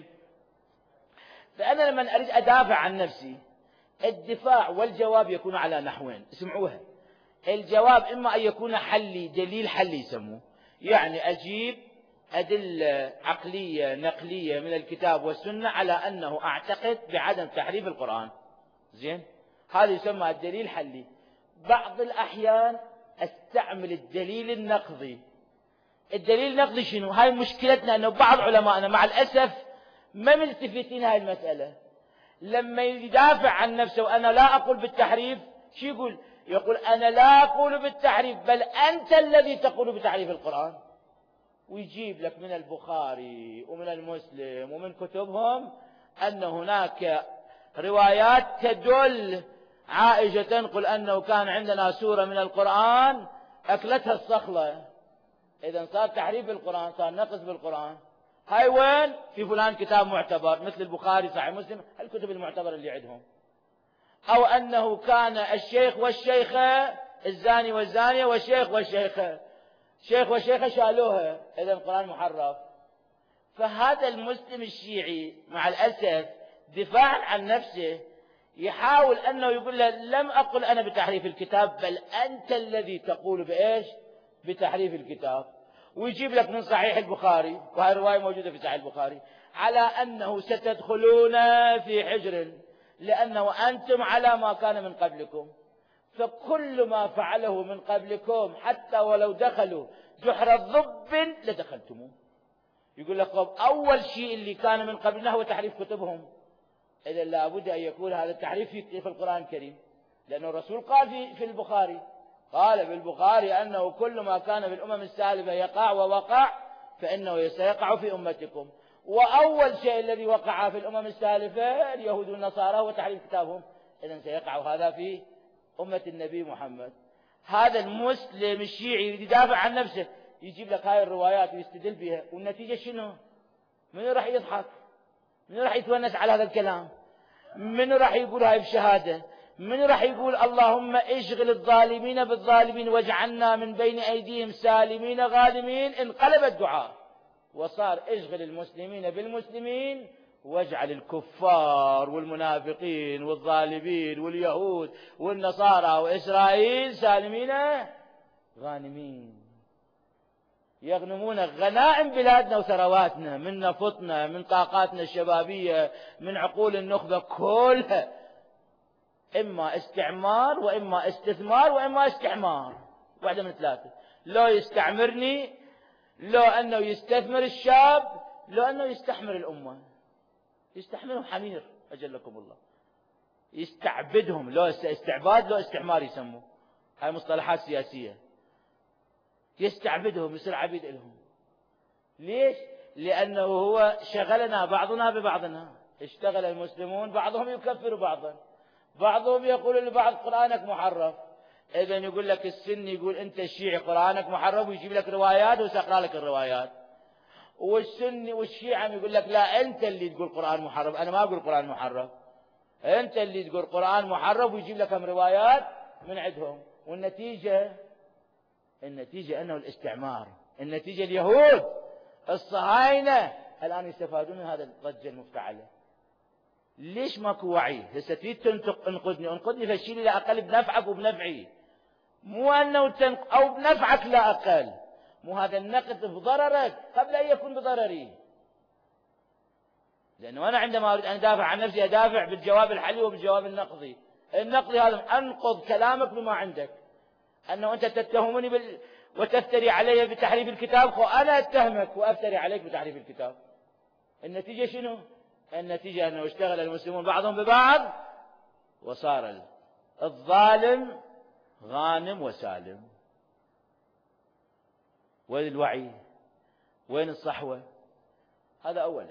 [SPEAKER 1] فأنا لما أريد أدافع عن نفسي، الدفاع والجواب يكون على نحوين، اسمعوها. الجواب إما أن يكون حلي، دليل حلي يسموه، يعني أجيب أدلة عقلية نقلية من الكتاب والسنة على أنه أعتقد بعدم تحريف القرآن. زين، هذا يسمى الدليل الحلي. بعض الأحيان أستعمل الدليل النقضي. الدليل النقضي شنو؟ هاي مشكلتنا، أنه بعض علمائنا مع الأسف ما ملتفتين هاي المسألة. لما يدافع عن نفسه وأنا لا أقول بالتحريف، شو يقول؟ يقول أنا لا أقول بالتحريف، بل أنت الذي تقول بتحريف القرآن. ويجيب لك من البخاري ومن المسلم ومن كتبهم أن هناك روايات تدل. عائشة تنقل أنه كان عندنا سورة من القرآن أكلتها الصخلة. إذا صار تحريف بالقرآن، صار نقص بالقرآن. هاي وين؟ في فلان كتاب معتبر مثل البخاري، صحيح مسلم، الكتب المعتبرة اللي عندهم. أو أنه كان الشيخ والشيخة، الزاني والزانية، والشيخ والشيخة، الشيخ والشيخة شالوها، إذا القرآن محرف. فهذا المسلم الشيعي مع الأسف دفاعا عن نفسه يحاول أنه يقول له لم أقل أنا بتحريف الكتاب، بل أنت الذي تقول بإيش؟ بتحريف الكتاب. ويجيب لك من صحيح البخاري، وهذه الرواية موجودة في صحيح البخاري، على أنه ستدخلون في حجر لأنه أنتم على ما كان من قبلكم، فكل ما فعله من قبلكم حتى ولو دخلوا جحر الضب لدخلتموه. يقول لك أول شيء اللي كان من قبلنا هو تحريف كتبهم، إذا لابد أن يكون هذا التحريف في القرآن الكريم، لأن الرسول قال في البخاري، قال بالبخاري أنه كل ما كان في الأمم السالفة يقع ووقع فإنه سيقع في أمتكم. وأول شيء الذي وقع في الأمم السالفة اليهود والنصارى هو تحريف كتابهم، إذن سيقع هذا في أمة النبي محمد. هذا المسلم الشيعي يدافع عن نفسه، يجيب لك هاي الروايات ويستدل بها، والنتيجة شنو؟ من راح يضحك؟ من راح يتونس على هذا الكلام؟ من راح يقول هاي بشهادة؟ من راح يقول اللهم اشغل الظالمين بالظالمين واجعلنا من بين أيديهم سالمين غانمين؟ انقلب الدعاء وصار اشغل المسلمين بالمسلمين واجعل الكفار والمنافقين والظالمين واليهود والنصارى وإسرائيل سالمين غانمين، يغنمون غنائم بلادنا وثرواتنا من نفطنا، من طاقاتنا الشبابية، من عقول النخبة كلها. إما استعمار وإما استثمار وإما استعمار، واحدة من ثلاثة. لو يستعمرني، لو أنه يستثمر الشاب، لو أنه يستحمر الأمة. يستحمرهم حمير أجلكم الله، يستعبدهم، لو استعباد لو استعمار يسموه، هاي مصطلحات سياسية. يستعبدهم، يصير عبيد لهم. ليش؟ لأنه هو شغلنا بعضنا ببعضنا. اشتغل المسلمون، بعضهم يكفر بعضا، بعضهم يقول لبعض قرآنك محرف. إذن يقول لك السني يقول أنت الشيعي قرآنك محرف، ويجيب لك روايات ويسقرا لك الروايات. والسني والشيعة يقول لك لا أنت اللي تقول قرآن محرف، أنا ما أقول قرآن محرف، أنت اللي تقول قرآن محرف، ويجيب لك روايات من عندهم. والنتيجة أنه الاستعمار، النتيجة اليهود الصهاينة الآن يستفادون من هذا الضجة المفتعلة. ليش ماكو وعي؟ هسه تريد انقذني فالشيء لا أقل بنفعك وبنفعي، مو أنه أو بنفعك لا أقل، مو هذا النقد بضررك قبل أن يكون بضرري. لأنه أنا عندما أريد أن أدافع عن نفسي أدافع بالجواب الحلي وبالجواب النقضي. النقضي هذا أنقض كلامك بما عندك، أنه أنت تتهمني وتفتري علي بتحريف الكتاب، وأنا أتهمك وأفتري عليك بتحريف الكتاب. النتيجة شنو؟ النتيجة أنه اشتغل المسلمون بعضهم ببعض، وصار الظالم غانم وسالم. وين الوعي؟ وين الصحوة؟ هذا أولا.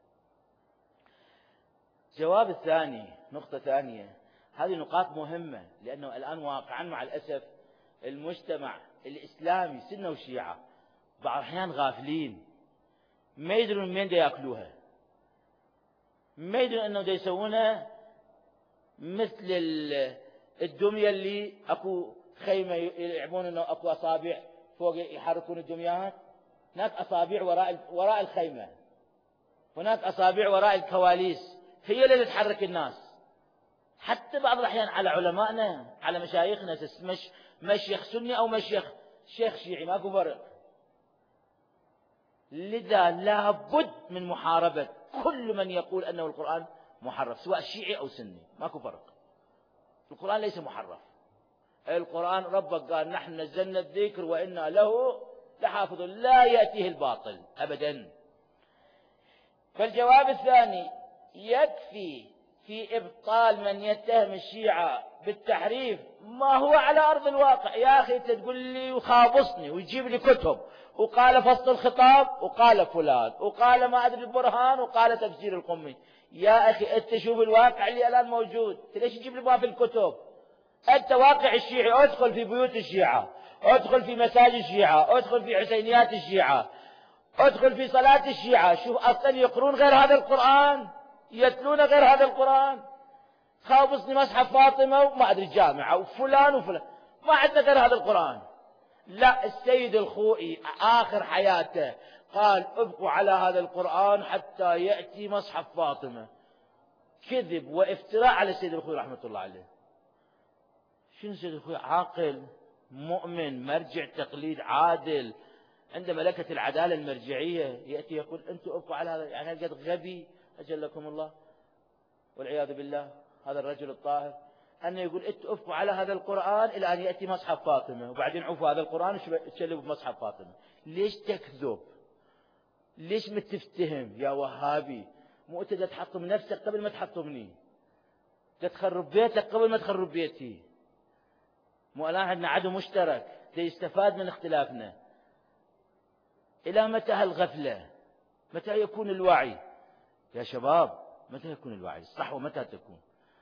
[SPEAKER 1] جواب الثاني، نقطة ثانية، هذه نقاط مهمة، لأنه الآن واقعا مع الأسف المجتمع الإسلامي سنة وشيعة بعض الأحيان غافلين، ما يدرون من دا يأكلوها، ما يدرون أنه دا يسوونها مثل الدمية اللي أكو خيمة يلعبون أنه أكو أصابع فوق يحركون الدميات، هناك أصابع وراء الخيمة، هناك أصابع وراء الكواليس، هي اللي تحرك الناس. حتى بعض الأحيان على علمائنا، على مشايخنا، مشيخ سني أو شيخ شيعي، ماكو فرق. لذا لابد من محاربة كل من يقول أنه القرآن محرف، سواء شيعي أو سني، ماكو فرق. القرآن ليس محرف. القرآن ربك قال نحن نزلنا الذكر وإنا له لحافظ، لا يأتيه الباطل أبدا. فالجواب الثاني، يكفي في إبطال من يتهم الشيعة بالتحريف ما هو على أرض الواقع. يا أخي أنت تقول لي وخابصني ويجيب لي كتب وقال فصل الخطاب وقال فلان وقال ما أدري البرهان وقال تفسير القمي. يا أخي أنت شوف الواقع اللي الآن موجود، ليش تجيب لي ما في الكتب؟ أنت واقع الشيعي، أدخل في بيوت الشيعة، أدخل في مساجد الشيعة، أدخل في حسينيات الشيعة، أدخل في صلاة الشيعة، شوف أصلا يقرون غير هذا القرآن، يتلون غير هذا القرآن. خابصني مصحف فاطمة وما أدري جامعة وفلان وفلان، ما عندنا غير هذا القرآن. لا، السيد الخوئي آخر حياته قال ابقوا على هذا القرآن حتى يأتي مصحف فاطمة. كذب وافتراء على السيد الخوئي رحمة الله عليه. شنو السيد الخوئي؟ عاقل مؤمن مرجع تقليد عادل، عنده ملكة العدالة المرجعية، يأتي يقول أنتم ابقوا على هذا. يعني قد غبي أجلكم الله والعياذ بالله هذا الرجل الطاهر أنه يقول أنتم ابقوا على هذا القرآن إلى أن يأتي مصحف فاطمة، وبعدين عفوا هذا القرآن تشلبوا بمصحف فاطمة. ليش تكذب؟ ليش متفتهم يا وهابي؟ مو أنت تحطم نفسك قبل ما تحطمني، تخرب بيتك قبل ما تخرب بيتي. مو الآن عندنا عدو مشترك يستفاد من اختلافنا. إلى متى هالغفلة؟ متى يكون الوعي يا شباب؟ متى يكون الوعي؟ الصحوة متى تكون؟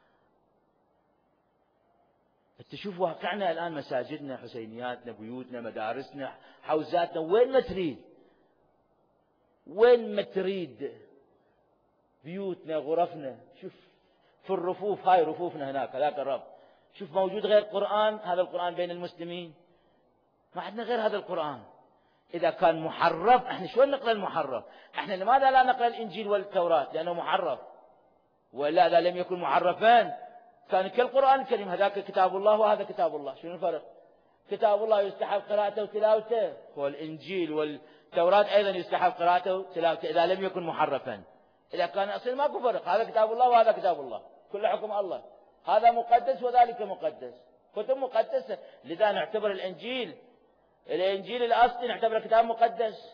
[SPEAKER 1] تشوف واقعنا الآن، مساجدنا، حسينياتنا، بيوتنا، مدارسنا، حوزاتنا، وين ما تريد، وين ما تريد، بيوتنا، غرفنا، شوف في الرفوف، هاي رفوفنا هناك، هذاك الرب، شوف موجود غير قرآن. هذا القرآن بين المسلمين، ما عندنا غير هذا القرآن. إذا كان محرف احنا شلون نقرأ المحرف؟ احنا لماذا لا نقرأ الإنجيل والتوراة؟ لأنه محرف. ولا إذا لم يكن محرفان كان كالقرآن الكريم، هذاك كتاب الله وهذا كتاب الله، شنو الفرق؟ كتاب الله يستحب قراءته وتلاوته، والإنجيل والتوراة أيضا يستحب قراءته وتلاوته إذا لم يكن محرفا. إذا كان أصلا ماكو فرق، هذا كتاب الله وهذا كتاب الله، كل حكم الله، هذا مقدس وذلك مقدس، كتب مقدسة. لذا نعتبر الإنجيل الأصلي نعتبره كتاب مقدس.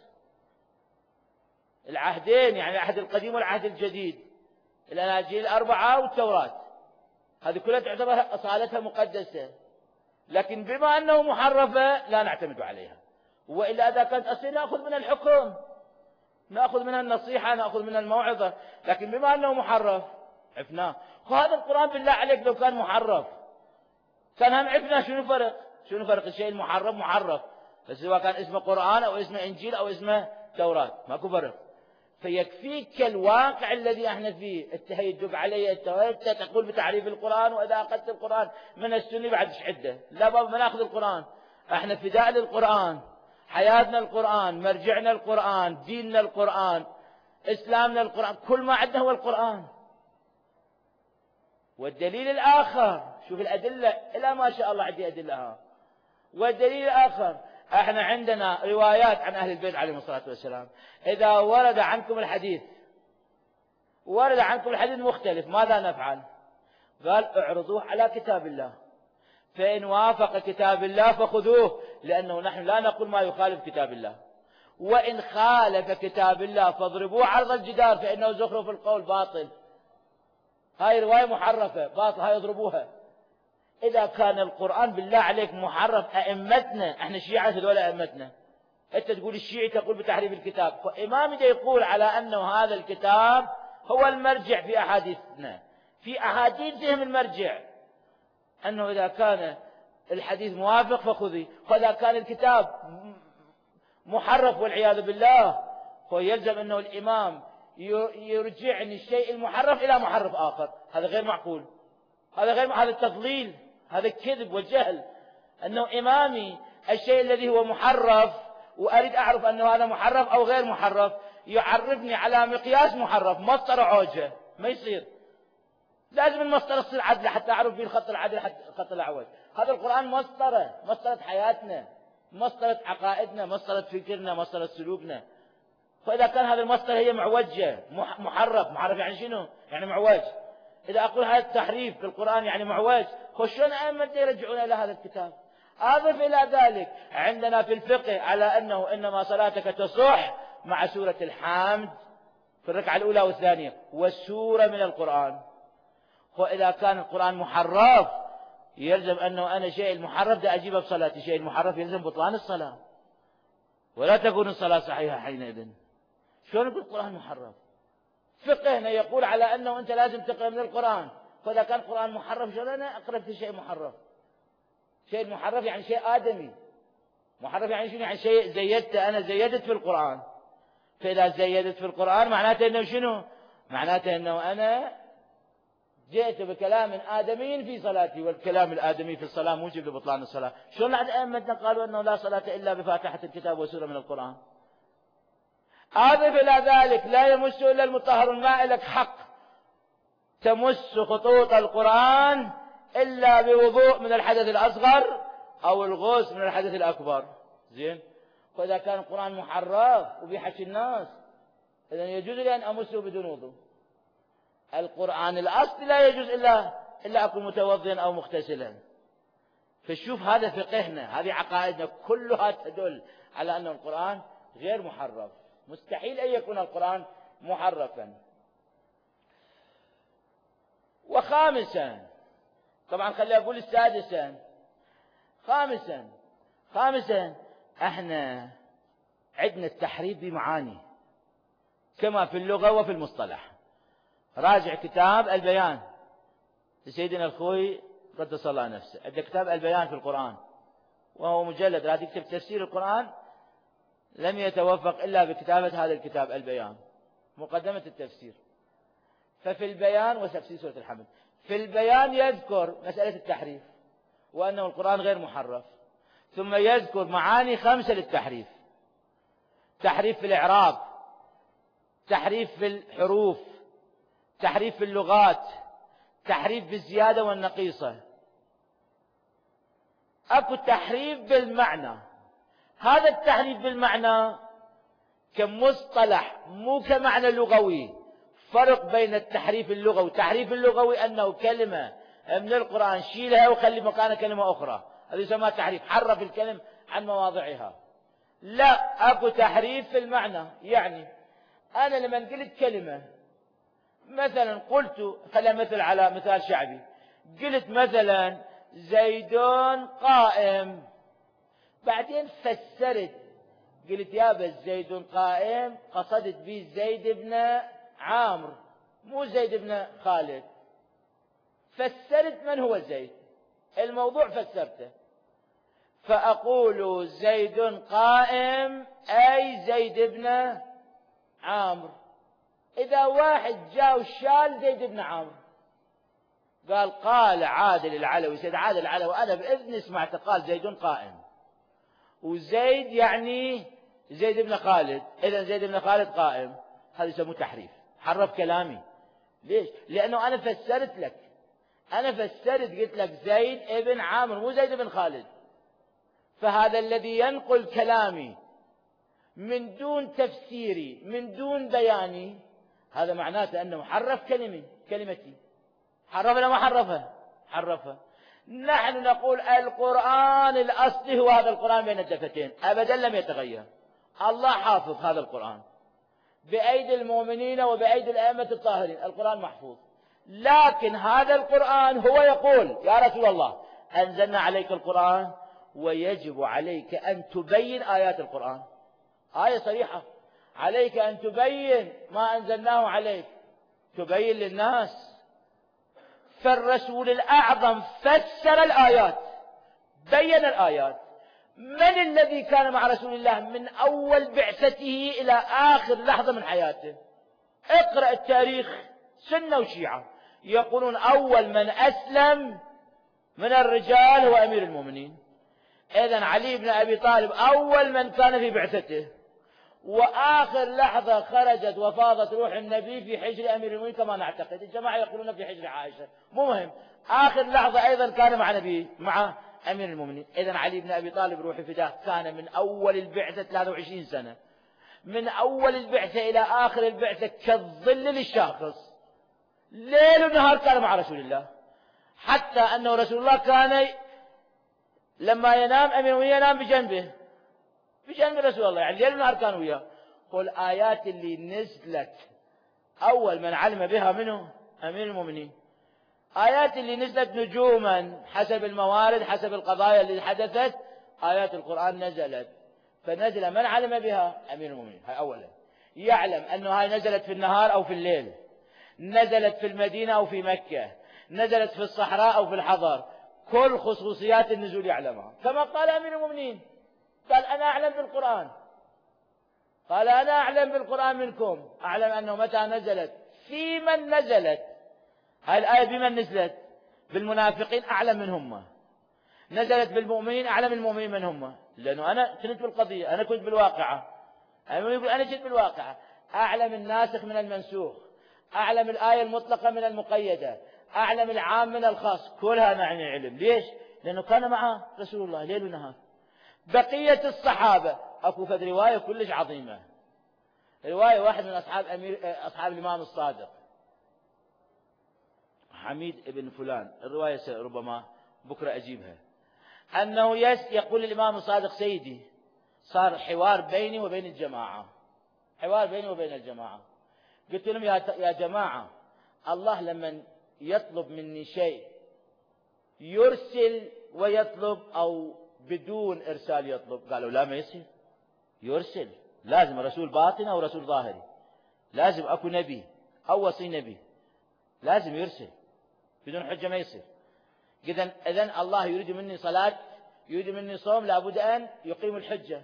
[SPEAKER 1] العهدين يعني العهد القديم والعهد الجديد، الأناجيل الأربعة والتوراة، هذه كلها تعتبر أصالتها مقدسة. لكن بما أنه محرفة لا نعتمد عليها، وإلا إذا كانت أصلية نأخذ من الحكم، نأخذ منها النصيحة، نأخذ منها الموعظة. لكن بما أنه محرف عفناه. وهذا القرآن بالله عليك لو كان محرف كان هم عفنا. شنو فرق الشيء المحرف محرف، بس سواء كان اسمه قرآن أو اسمه إنجيل أو اسمه توراة ماكو فرق. فيكفيك الواقع الذي احنا فيه. انت هيدق علي انت تقول بتعريف القرآن، واذا اخذت القرآن من السنة بعد ايش عده؟ لا بابا ما ناخذ القرآن، احنا فداء للقرآن، حياتنا القرآن، مرجعنا القرآن، ديننا القرآن، اسلامنا القرآن، كل ما عندنا هو القرآن. والدليل الآخر، شوف الأدلة إلى ما شاء الله عندي أدلة. والدليل الآخر، احنا عندنا روايات عن أهل البيت عليهم الصلاة والسلام. إذا ورد عنكم الحديث مختلف ماذا نفعل؟ قال اعرضوه على كتاب الله، فإن وافق كتاب الله فخذوه، لأنه نحن لا نقول ما يخالف كتاب الله، وإن خالف كتاب الله فاضربوه عرض الجدار فإنه زخرف القول باطل. هاي رواية محرفة باطل، هاي يضربوها. إذا كان القرآن بالله عليك محرف، أئمتنا احنا شيعة هذول أنت تقول الشيعي تقول بتحريف الكتاب، فإمامي يقول على أنه هذا الكتاب هو المرجع في أحاديثنا، في أحاديثهم المرجع، أنه إذا كان الحديث موافق فخذي، وإذا كان الكتاب محرف والعياذ بالله فيلزم أنه الإمام يرجعني الشيء المحرف إلى محرف آخر. هذا غير معقول، هذا التضليل، هذا الكذب والجهل. أنه إمامي الشيء الذي هو محرف وأريد أعرف أنه هذا محرف أو غير محرف يعرفني على مقياس محرف، مسطرة عوجة، ما يصير. لازم المسطرة تصير عدلة حتى أعرف به الخط العدل حتى الخط الأعوج. هذا القرآن مسطرة حياتنا، مسطرة عقائدنا، مسطرة فكرنا، مسطرة سلوكنا. فإذا كان هذا المسطرة هي معوجة، محرف يعني شنو؟ يعني معوج. إذا أقول هذا التحريف في القرآن يعني معوج، خشون أئمة يرجعون إلى هذا الكتاب. أضف إلى ذلك عندنا في الفقه على أنه إنما صلاتك تصح مع سورة الحمد في الركعة الأولى والثانية والسورة من القرآن. وإذا كان القرآن محرف يلزم أنه أنا شيء المحرف ده أجيبه بصلاتي، شيء المحرف يلزم بطلان الصلاة، ولا تكون الصلاة صحيحة حينئذ. شلون يقول القرآن محرف؟ فقهنا يقول على أنه أنت لازم تقرأ من القرآن، فإذا كان القرآن محرف شلون أنا أقرأ في شيء محرف؟ شيء محرف يعني شيء آدمي. محرف يعني شنو؟ يعني شيء زيدته، أنا زيدت في القرآن. فإذا زيدت في القرآن معناته أنه شنو؟ معناته أنه أنا جئت بكلام آدمي في صلاتي، والكلام الآدمي في الصلاة موجب لبطلان الصلاة. شلون أئمتنا قالوا أنه لا صلاة إلا بفاتحة الكتاب وسورة من القرآن؟ أضف إلى ذلك لا يمس إلا المطهرون. ما لك حق تمس خطوط القرآن إلا بوضوء من الحدث الأصغر أو الغسل من الحدث الأكبر. زين؟ فإذا كان القرآن محرف وبيحكي الناس إذن يجوز لي أن أمسه بدون وضوء. القرآن الأصل لا يجوز إلا أكون متوضئا أو مغتسلا. فشوف هذا فقهنا، هذه عقائدنا كلها تدل على أن القرآن غير محرف. مستحيل أن يكون القرآن محرفا. وخامسا، طبعا خلي أقول السادسا، خامسا احنا عندنا التحريف بمعاني كما في اللغة وفي المصطلح. راجع كتاب البيان لسيدنا الخوي قدس الله نفسه، عنده كتاب البيان في القرآن وهو مجلد، لا تكتب تفسير القرآن لم يتوفق إلا بكتابة هذا الكتاب البيان، مقدمة التفسير. ففي البيان وتفسير سورة الحمد، في البيان يذكر مسألة التحريف وأنه القرآن غير محرف، ثم يذكر معاني 5 للتحريف: تحريف في الإعراب، تحريف في الحروف، تحريف في اللغات، تحريف بالزيادة والنقيصة. أكو تحريف بالمعنى. هذا التحريف بالمعنى كمصطلح مو كمعنى لغوي. فرق بين التحريف اللغوي، التحريف اللغوي أنه كلمة من القرآن شيلها وخلي مكانها كلمة أخرى، هذا يسمى تحريف، حرف الكلم عن مواضعها. لا، أكو تحريف في المعنى. يعني أنا لما قلت كلمة مثلا، قلت خلينا مثل على مثال شعبي، قلت مثلا زيدون قائم، بعدين فسرت قلت يابا زيدون قائم قصدت به زيد بن عامر مو زيد بن خالد. فسرت من هو زيد، الموضوع فسرته. فأقول زيد قائم أي زيد بن عامر. إذا واحد جاء وشال زيد بن عامر قال عادل العلوي، سيد عادل العلوي أنا بإذن سمعت قال زيد قائم، وزيد يعني زيد بن خالد، إذا زيد بن خالد قائم، هذا يسموه تحريف، حرف كلامي. ليش؟ لأنه أنا فسرت لك، قلت لك زيد ابن عامر مو زيد بن خالد. فهذا الذي ينقل كلامي من دون تفسيري من دون بياني، هذا معناته أنه حرف كلمتي. حرف ولا ما حرفها؟ نحن نقول القرآن الأصلي هو هذا القرآن بين الدفتين أبدا لم يتغير. الله حافظ هذا القرآن بأيدي المؤمنين وبأيدي الأئمة الطاهرين، القرآن محفوظ. لكن هذا القرآن هو يقول يا رسول الله أنزلنا عليك القرآن ويجب عليك أن تبين آيات القرآن. آية صريحة: عليك أن تبين ما أنزلناه عليك، تبين للناس. فالرسول الأعظم فسر الآيات، بين الآيات. من الذي كان مع رسول الله من أول بعثته إلى آخر لحظة من حياته؟ اقرأ التاريخ، سنة وشيعة يقولون أول من أسلم من الرجال هو أمير المؤمنين. إذن علي بن أبي طالب أول من كان في بعثته، وآخر لحظة خرجت وفاضت روح النبي في حجر أمير المؤمنين كما نعتقد. الجماعة يقولون في حجر عائشة، مو مهم. آخر لحظة أيضا كان مع نبي، مع أمير المؤمنين. إذن علي بن أبي طالب روحي فداه كان من أول البعثة 23 سنة، من أول البعثة إلى آخر البعثة كالظل للشاخص، ليل ونهار كان مع رسول الله. حتى أنه رسول الله كان لما ينام أمير المؤمنين ينام بجنبه، بجنب رسول الله، يعني ليل ونهار كانوا وياه. قل آيات اللي نزلت أول من علم بها منه أمير المؤمنين، آيات اللي نزلت نجوما حسب الموارد حسب القضايا اللي حدثت، آيات القرآن نزلت، فنزل من علم بها أمير المؤمنين. هاي أولا يعلم أنه هاي نزلت في النهار أو في الليل، نزلت في المدينة أو في مكة، نزلت في الصحراء أو في الحضر، كل خصوصيات النزول يعلمها. كما قال أمير المؤمنين، قال أنا أعلم بالقرآن، قال أنا أعلم بالقرآن منكم، أعلم أنه متى نزلت، في من نزلت. هاي الآية بمن نزلت؟ بالمنافقين، أعلم منهم. نزلت بالمؤمنين، أعلم المؤمنين من هم، لأنه أنا كنت بالقضية، أنا كنت بالواقعة. أنا كنت بالواقعة، أعلم الناسخ من المنسوخ، أعلم الآية المطلقة من المقيدة، أعلم العام من الخاص، كلها معني علم. ليش؟ لأنه كان مع رسول الله ليل ونهار. بقية الصحابة أكو فد رواية كلش عظيمة، رواية واحد من أصحاب الإمام الصادق حميد ابن فلان، الرواية ربما بكرة أجيبها، أنه يقول الإمام الصادق: سيدي، صار حوار بيني وبين الجماعة، حوار بيني وبين الجماعة. قلت لهم: يا جماعة، الله لما يطلب مني شيء يرسل ويطلب أو بدون إرسال يطلب؟ قالوا: لا، ما يصير، يرسل، لازم رسول باطن أو رسول ظاهري، لازم أكو نبي أو وصي نبي، لازم يرسل، بدون حجة ما يصير. إذن الله يريد مني صلاة، يريد مني صوم، لابد أن يقيم الحجة،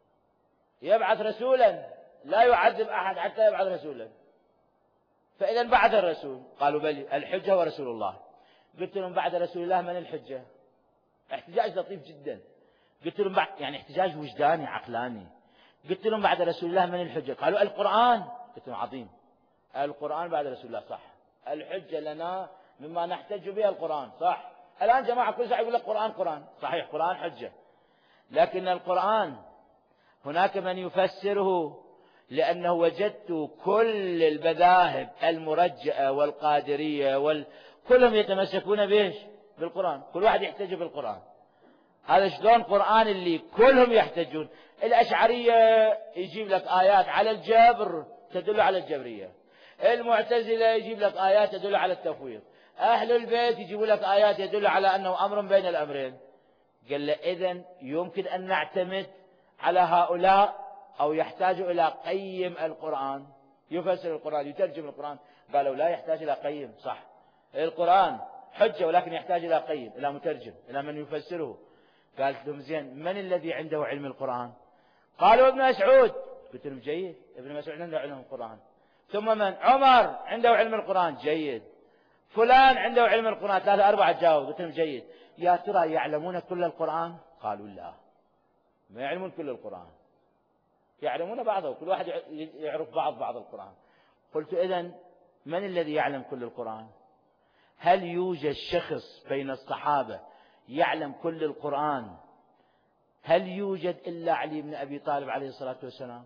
[SPEAKER 1] يبعث رسولا، لا يعذب أحد حتى يبعث رسولا. فإذا بعث الرسول، قالوا: بلي، الحجة ورسول الله. قلت لهم: بعد رسول الله من الحجة؟ احتجاج لطيف جدا. قلت لهم يعني احتجاج وجداني عقلاني. قلت لهم: بعد رسول الله من الحجة؟ قالوا: القرآن. قلت لهم: عظيم، القرآن بعد رسول الله، صح، الحجة لنا مما نحتج به القرآن، صح. الآن جماعة كل ساعة يقول لك قرآن قرآن، صحيح، قرآن حجة، لكن القرآن هناك من يفسره، لأنه وجدت كل المذاهب المرجئة والقادرية كلهم يتمسكون به، بالقرآن، كل واحد يحتج بالقرآن. هذا شلون قرآن اللي كلهم يحتجون؟ الأشعرية يجيب لك آيات على الجبر تدل على الجبرية، المعتزلة يجيب لك آيات تدل على التفويض، أهل البيت يجيبوا لك آيات يدل على أنه أمر بين الأمرين. قال له: إذن يمكن أن نعتمد على هؤلاء أو يحتاج إلى قيم القرآن، يفسر القرآن، يترجم القرآن؟ قالوا: لا يحتاج إلى قيم، صح، القرآن حجة، ولكن يحتاج إلى قيم، إلى مترجم، إلى من يفسره. قالت لهم: زين، من الذي عنده علم القرآن؟ قالوا: ابن مسعود. قلت لهم: جيد، ابن مسعود عنده علم القرآن. ثم من؟ عمر عنده علم القرآن، جيد. فلان عنده علم القرآن، 3 4 جاوب. قلت لهم: جيد. يا ترى يعلمون كل القرآن؟ قالوا: لا، ما يعلمون كل القرآن، يعلمون بعضه، كل واحد يعرف بعض القرآن. قلت: إذن من الذي يعلم كل القرآن؟ هل يوجد شخص بين الصحابة يعلم كل القرآن؟ هل يوجد إلا علي بن أبي طالب عليه الصلاة والسلام؟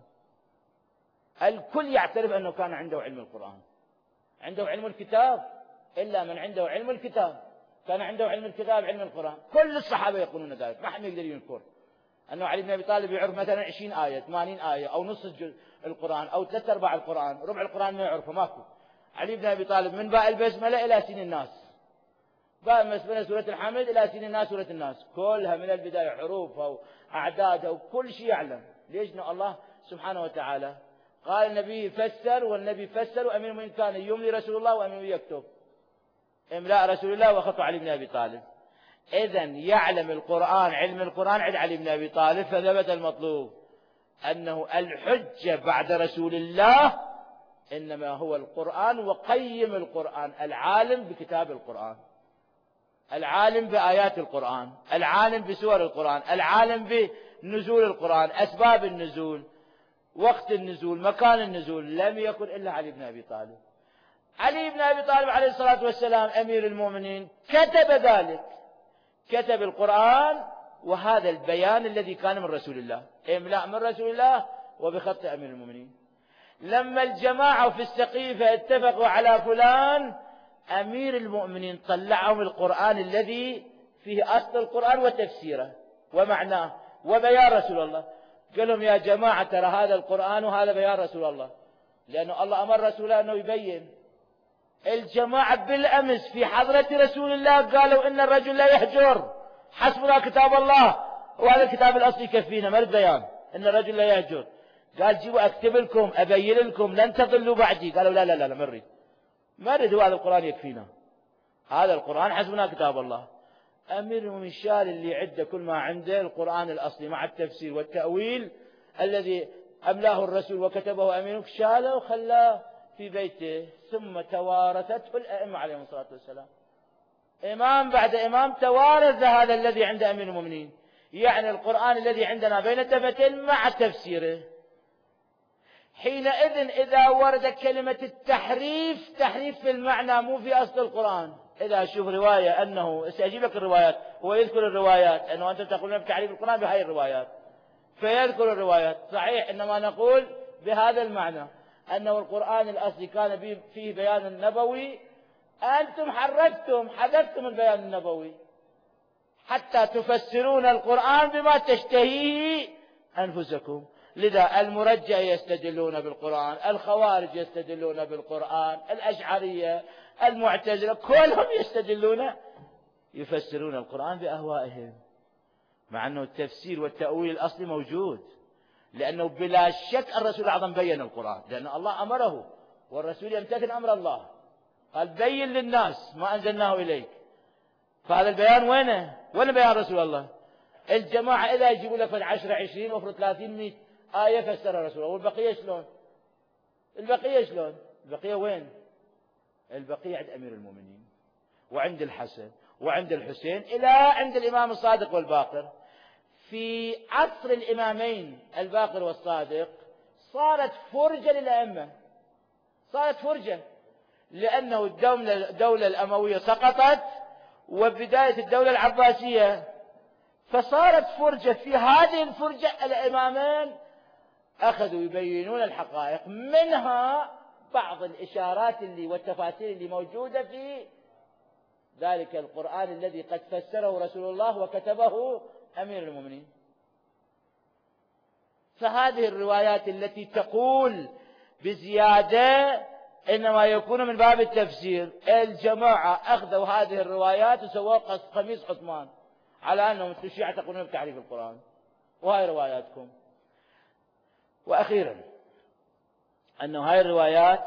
[SPEAKER 1] الكل يعترف أنه كان عنده علم القرآن، عنده علم الكتاب، إلا من عنده علم الكتاب كان عنده علم الكتاب، علم القرآن. كل الصحابة يقولون ذلك، ما حد يقدر ينكر أنه علي بن أبي طالب يعرف مثلا 20 آية 80 آية أو نص القرآن أو 3/4 القرآن، ربع القرآن ما يعرفه، ماكو. علي بن أبي طالب من باء البسملة إلى سين الناس، باء البسملة سورة الحمد إلى سين الناس سورة الناس، كلها من البداية حروفها وأعدادها وكل شيء يعلم. ليش؟ الله سبحانه وتعالى. قال النبي فسر، والنبي فسر، وأمير المؤمنين كان يملي رسول الله وأمير يكتب إملاء رسول الله وخط علي بن أبي طالب. إذن يعلم القرآن، علم القرآن عند علي بن أبي طالب، فثبت المطلوب أنه الحجة بعد رسول الله إنما هو القرآن وقيم القرآن، العالم بكتاب القرآن، العالم بآيات القرآن، العالم بسور القرآن، العالم بنزول القرآن، أسباب النزول، وقت النزول، مكان النزول، لم يكن إلا علي بن أبي طالب. علي بن أبي طالب عليه الصلاة والسلام أمير المؤمنين كتب ذلك، كتب القرآن، وهذا البيان الذي كان من رسول الله، إملاء من رسول الله وبخط أمير المؤمنين. لما الجماعة في السقيفة اتفقوا على فلان، أمير المؤمنين طلعهم القرآن الذي فيه أصل القرآن وتفسيره ومعناه وبيان رسول الله. قال لهم يا جماعة ترى هذا القرآن وهذا بيان رسول الله، لأنه الله أمر رسوله أنه يبين. الجماعة بالأمس في حضرة رسول الله قالوا إن الرجل لا يهجر، حسبنا كتاب الله وهذا الكتاب الأصلي يكفينا، ما البيان إن الرجل لا يهجر. قال جيبوا أكتب لكم أبين لكم لن تضلوا بعدي. قالوا لا لا لا ما نريد، ما نريد، هذا القرآن يكفينا، هذا القرآن حسبنا كتاب الله. أمير المؤمنين شال اللي عنده كل ما عنده، القرآن الأصلي مع التفسير والتأويل الذي أملاه الرسول وكتبه أمير، شاله وخلاه في بيته. ثم توارثته الأئمة عليهم الصلاة والسلام، إمام بعد إمام توارث هذا الذي عند أمير المؤمنين، يعني القرآن الذي عندنا بين الدفتين مع تفسيره. حينئذ إذا ورد كلمة التحريف، تحريف في المعنى مو في أصل القرآن. إذا أشوف رواية أنه سأجيب لك الروايات، هو يذكر الروايات أنه أنتم تقولون بتحريف القرآن بهذه الروايات، فيذكر الروايات صحيح، إنما نقول بهذا المعنى أنه القرآن الأصلي كان فيه بيان النبوي، أنتم حذفتم البيان النبوي حتى تفسرون القرآن بما تشتهيه أنفسكم. لذا المرجئة يستدلون بالقرآن، الخوارج يستدلون بالقرآن، الأشعرية، المعتزلة، كلهم يستدلون يفسرون القرآن بأهوائهم، مع أنه التفسير والتأويل الأصلي موجود، لأنه بلا شك الرسول الأعظم بين القرآن، لأن الله أمره والرسول يمتثل أمر الله، قال بين للناس ما أنزلناه إليك. فهذا البيان وينه؟ وين بيان رسول الله؟ الجماعة إذا يجيبوا لك 10 20 أو 30 100 آية فسر رسول الله، والبقية شلون؟ البقية وين؟ البقية عند أمير المؤمنين وعند الحسن وعند الحسين إلى عند الإمام الصادق والباقر. في عصر الإمامين الباقر والصادق صارت فرجة للأئمة، صارت فرجة، لأنه الدولة الأموية سقطت وبداية الدولة العباسية، فصارت فرجة. في هذه الفرجة الإمامين أخذوا يبينون الحقائق، منها بعض الإشارات والتفاسير اللي موجودة في ذلك القرآن الذي قد فسره رسول الله وكتبه أمير المؤمنين. فهذه الروايات التي تقول بزيادة إنما يكون من باب التفسير، الجماعة أخذوا هذه الروايات وسووا قميص عثمان على أنهم الشيعة تقولون بتحريف القرآن، وهاي رواياتكم. وأخيرا أنه هاي الروايات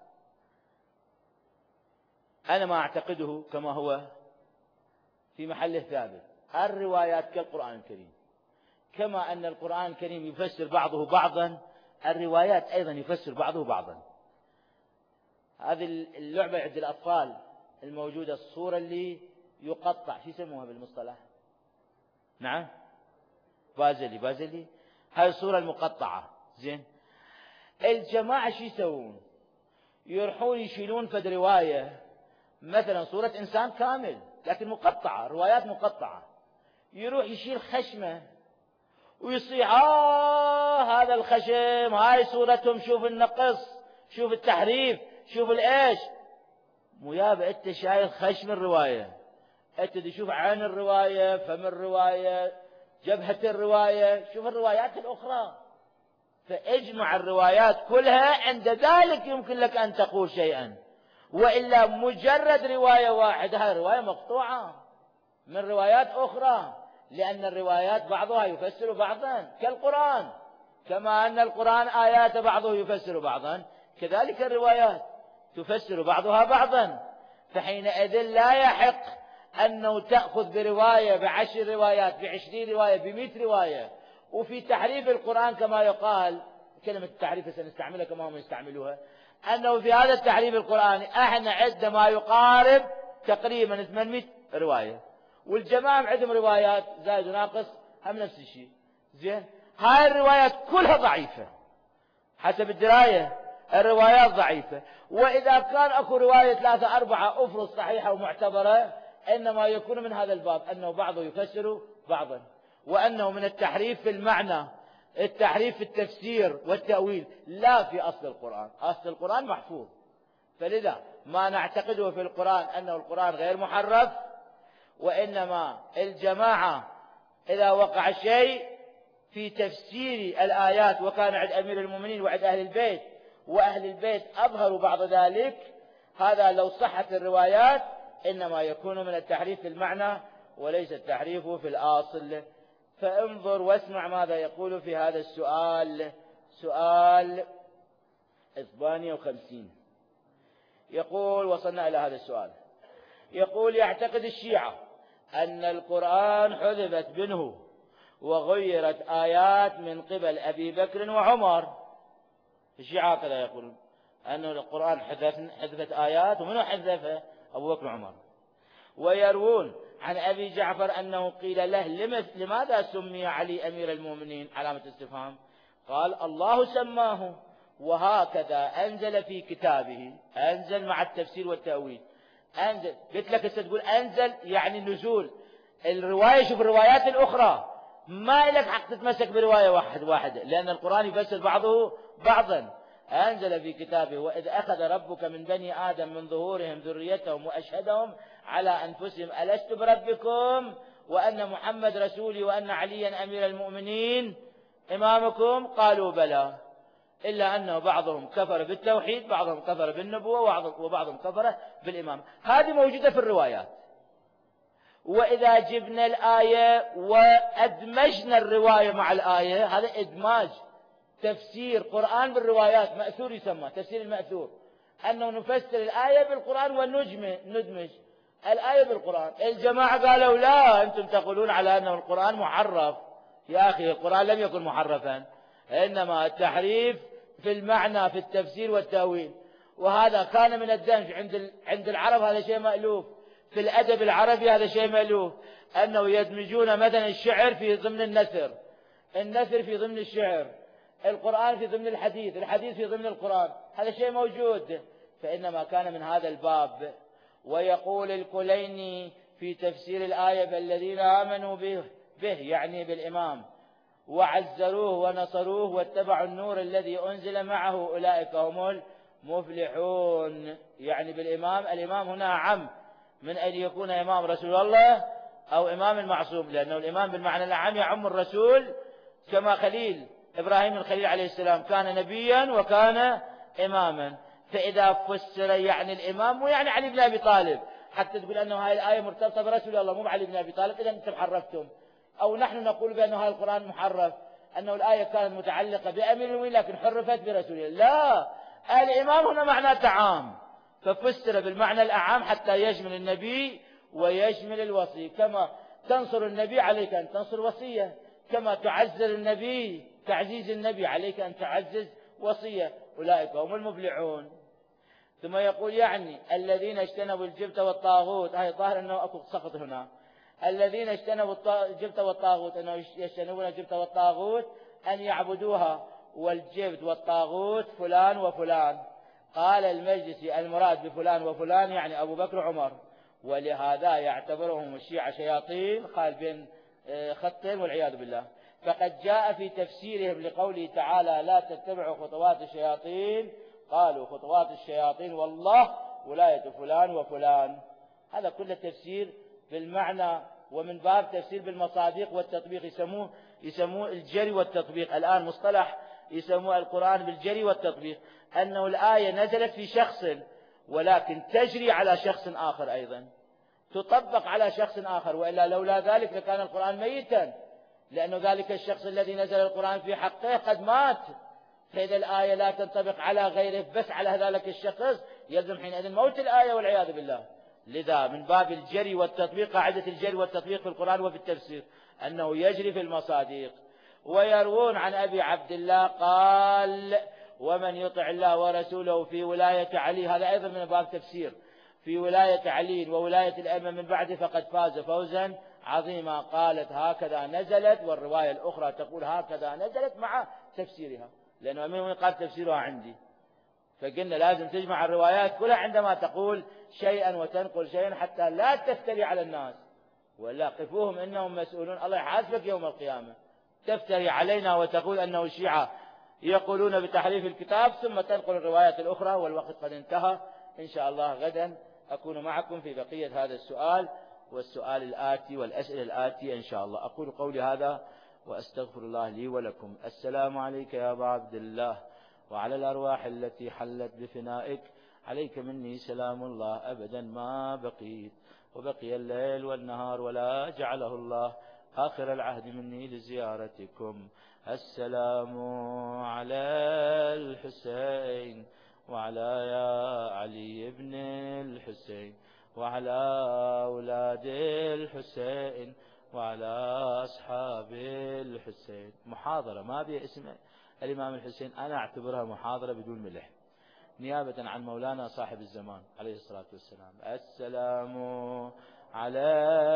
[SPEAKER 1] أنا ما أعتقده كما هو في محله ثابت. الروايات كالقرآن الكريم، كما أن القرآن الكريم يفسر بعضه بعضا، الروايات أيضا يفسر بعضه بعضا. هذه اللعبة عند الأطفال الموجودة، الصورة اللي يقطع، شو يسموها بالمصطلح؟ نعم بازلي، هاي الصورة المقطعة. زين، الجماعة شو يسوون؟ يروحون يشيلون فد رواية، مثلا صورة إنسان كامل لكن مقطعة، روايات مقطعة، يروح يشيل خشمه ويصيح هذا الخشم، هاي صورتهم، شوف النقص، شوف التحريف، شوف الإيش. ميابا أنت شايل خشم الرواية، أنت تشوف عين الرواية، فم الرواية، جبهة الرواية، شوف الروايات الأخرى، فاجمع الروايات كلها، عند ذلك يمكن لك أن تقول شيئا. وإلا مجرد رواية واحدة، هذه رواية مقطوعة من روايات أخرى، لأن الروايات بعضها يفسر بعضا كالقرآن. كما أن القرآن آيات بعضه يفسر بعضا، كذلك الروايات تفسر بعضها بعضا. فحينئذ لا يحق أنه تأخذ برواية ب10 روايات ب20 رواية ب100 رواية. وفي تحريف القرآن كما يقال، كلمة التحريف سنستعملها كما هم يستعملوها، أنه في هذا التحريف القرآني احنا عندما يقارب تقريبا 800 رواية، والجماعة عندهم روايات زائد وناقص هم نفس الشيء. زين، هاي الروايات كلها ضعيفة حسب الدراية، الروايات ضعيفة. وإذا كان أكو رواية 3 4 أفرض صحيحة ومعتبرة، إنما يكون من هذا الباب أنه بعضه يفسر بعضا، وأنه من التحريف في المعنى، التحريف في التفسير والتأويل، لا في أصل القرآن. أصل القرآن محفوظ، فلذا ما نعتقده في القرآن أنه القرآن غير محرف، وإنما الجماعة إذا وقع شيء في تفسير الآيات، وكان عند أمير المؤمنين وعند أهل البيت، وأهل البيت أظهروا بعض ذلك، هذا لو صحت الروايات إنما يكون من التحريف في المعنى وليس التحريف في الأصل. فانظر واسمع ماذا يقول في هذا السؤال، سؤال 58. يقول، وصلنا إلى هذا السؤال، يقول: يعتقد الشيعة أن القرآن حذفت منه وغيرت آيات من قبل أبي بكر وعمر. الشيعة كذا يقولون أن القرآن حذفت آيات، ومنه حذفه؟ أبو بكر وعمر. ويروون عن أبي جعفر أنه قيل له: لماذا سمي علي أمير المؤمنين؟ علامة استفهام. قال: الله سماه، وهكذا أنزل في كتابه. أنزل مع التفسير والتأويل. أنزل، قلت لك تقول أنزل يعني نزول الرواية. شوف الروايات الأخرى ما لك حق تتمسك برواية واحدة، لأن القرآن يفسر بعضه بعضا. أنزل في كتابه: وإذ أخذ ربك من بني آدم من ظهورهم ذريتهم وأشهدهم على أنفسهم ألست بربكم وأن محمد رسولي وأن عليا أمير المؤمنين إمامكم؟ قالوا بلى. إلا أنه بعضهم كفر بالتوحيد، بعضهم كفر بالنبوة، وبعضهم كفر بالإمام. هذه موجودة في الروايات. وإذا جبنا الآية وأدمجنا الرواية مع الآية، هذا إدماج، تفسير قرآن بالروايات، مأثور يسمى تفسير المأثور، أنه نفسر الآية بالقرآن وندمج الآية بالقرآن. الجماعة قالوا لا، أنتم تقولون على أنه القرآن محرف. يا أخي القرآن لم يكن محرفا، إنما التحريف في المعنى في التفسير والتأويل، وهذا كان من الدمج عند العرب. هذا شيء مألوف في الأدب العربي، هذا شيء مألوف، أنه يدمجون مثلا الشعر في ضمن النثر في ضمن الشعر، القرآن في ضمن الحديث في ضمن القرآن. هذا شيء موجود، فإنما كان من هذا الباب. ويقول الكليني في تفسير الآية: فالذين آمنوا به يعني بالإمام وعزروه ونصروه واتبعوا النور الذي أنزل معه أولئك هم المفلحون. يعني بالإمام، الإمام هنا عم من أن يكون إمام رسول الله أو إمام المعصوم، لأنه الإمام بالمعنى العام يعم الرسول، كما خليل إبراهيم الخليل عليه السلام كان نبيا وكان إماما. فإذا فسر يعني الإمام ويعني علي بن أبي طالب، حتى تقول أنه هذه الآية مرتبطة برسول الله مو بعلي بن أبي طالب، إذا أنتم حرفتم. أو نحن نقول بأن هذا القرآن محرف، أنه الآية كانت متعلقة بأمير المؤمنين لكن حرفت برسول الله. لا، الإمام هنا معناه عام، ففسر بالمعنى الأعام حتى يشمل النبي ويشمل الوصي. كما تنصر النبي عليك أن تنصر وصية، كما تعزز النبي تعزيز النبي عليك أن تعزز وصية. أولئك هم المفلحون. ثم يقول: يعني الذين اجتنبوا الجبت والطاغوت. هاي ظاهر أنه أكو سقط هنا. الذين اجتنبوا الجبت والطاغوت، أنه يجتنبون الجبت والطاغوت أن يعبدوها، والجبت والطاغوت فلان وفلان. قال المجلسي: المراد بفلان وفلان يعني أبو بكر وعمر، ولهذا يعتبرهم الشيعة شياطين، قال بين خطين والعياذ بالله. فقد جاء في تفسيرهم لقوله تعالى: لا تتبعوا خطوات الشياطين، قالوا خطوات الشياطين والله ولاية فلان وفلان. هذا كله تفسير بالمعنى، ومن باب تفسير بالمصادق والتطبيق. يسموه الجري والتطبيق. الآن مصطلح يسموه القرآن بالجري والتطبيق، أنه الآية نزلت في شخص ولكن تجري على شخص آخر، أيضا تطبق على شخص آخر، وإلا لولا ذلك لكان القرآن ميتا. لأن ذلك الشخص الذي نزل القرآن في حقه قد مات، فإذا الآية لا تنطبق على غيره بس على ذلك الشخص يلزم حينئذ موت الآية والعياذ بالله. لذا من باب الجري والتطبيق، قاعدة الجري والتطبيق في القرآن وفي التفسير أنه يجري في المصادق. ويروون عن أبي عبد الله قال: ومن يطع الله ورسوله في ولاية علي، هذا أيضا من باب تفسير، في ولاية علي وولاية الأئمة من بعده فقد فاز فوزا عظيما. قالت هكذا نزلت، والرواية الأخرى تقول هكذا نزلت مع تفسيرها، لأنه من قال تفسيرها عندي، فقلنا لازم تجمع الروايات كلها عندما تقول شيئا وتنقل شيئا حتى لا تفتري على الناس، ولا قفوهم إنهم مسؤولون، الله يحاسبك يوم القيامة. تفتري علينا وتقول أنه الشيعة يقولون بتحريف الكتاب ثم تنقل الروايات الأخرى، والوقت قد انتهى. إن شاء الله غدا أكون معكم في بقية هذا السؤال والسؤال الآتي والأسئلة الآتية إن شاء الله. أقول قولي هذا وأستغفر الله لي ولكم. السلام عليك يا أبا عبد الله، وعلى الأرواح التي حلت بفنائك، عليك مني سلام الله أبدا ما بقيت، وبقي الليل والنهار ولا جعله الله آخر العهد مني لزيارتكم. السلام على الحسين وعلى يا علي بن الحسين وعلى أولاد الحسين وعلى أصحاب الحسين. محاضرة ما بها اسم الإمام الحسين، أنا أعتبرها محاضرة بدون ملح، نيابة عن مولانا صاحب الزمان عليه الصلاة والسلام. السلام على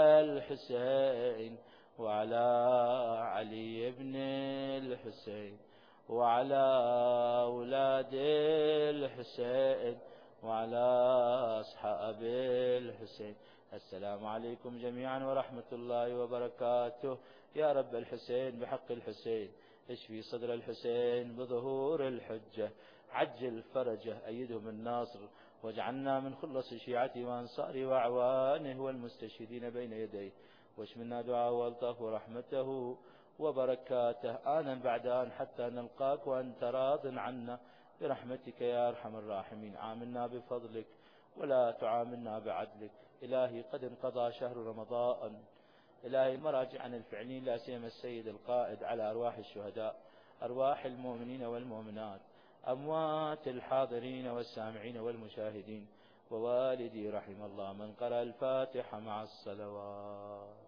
[SPEAKER 1] الحسين وعلى علي بن الحسين وعلى أولاد الحسين وعلى أصحاب الحسين. السلام عليكم جميعا ورحمة الله وبركاته. يا رب الحسين بحق الحسين اشفي صدر الحسين بظهور الحجة، عجل فرجه، أيدهم الناصر، واجعلنا من خلص شيعته وأنصاره وأعوانه والمستشهدين بين يديه، واشملنا دعاءه والطف ورحمته وبركاته آنا بعد آن حتى نلقاك وأنت راض عنا برحمتك يا أرحم الراحمين. عاملنا بفضلك ولا تعاملنا بعدلك. إلهي قد انقضى شهر رمضان، إلهي المراجع عن الفعلين لا سيما السيد القائد على أرواح الشهداء، أرواح المؤمنين والمؤمنات، أموات الحاضرين والسامعين والمشاهدين، ووالدي رحم الله من قرأ الفاتحة مع الصلوات.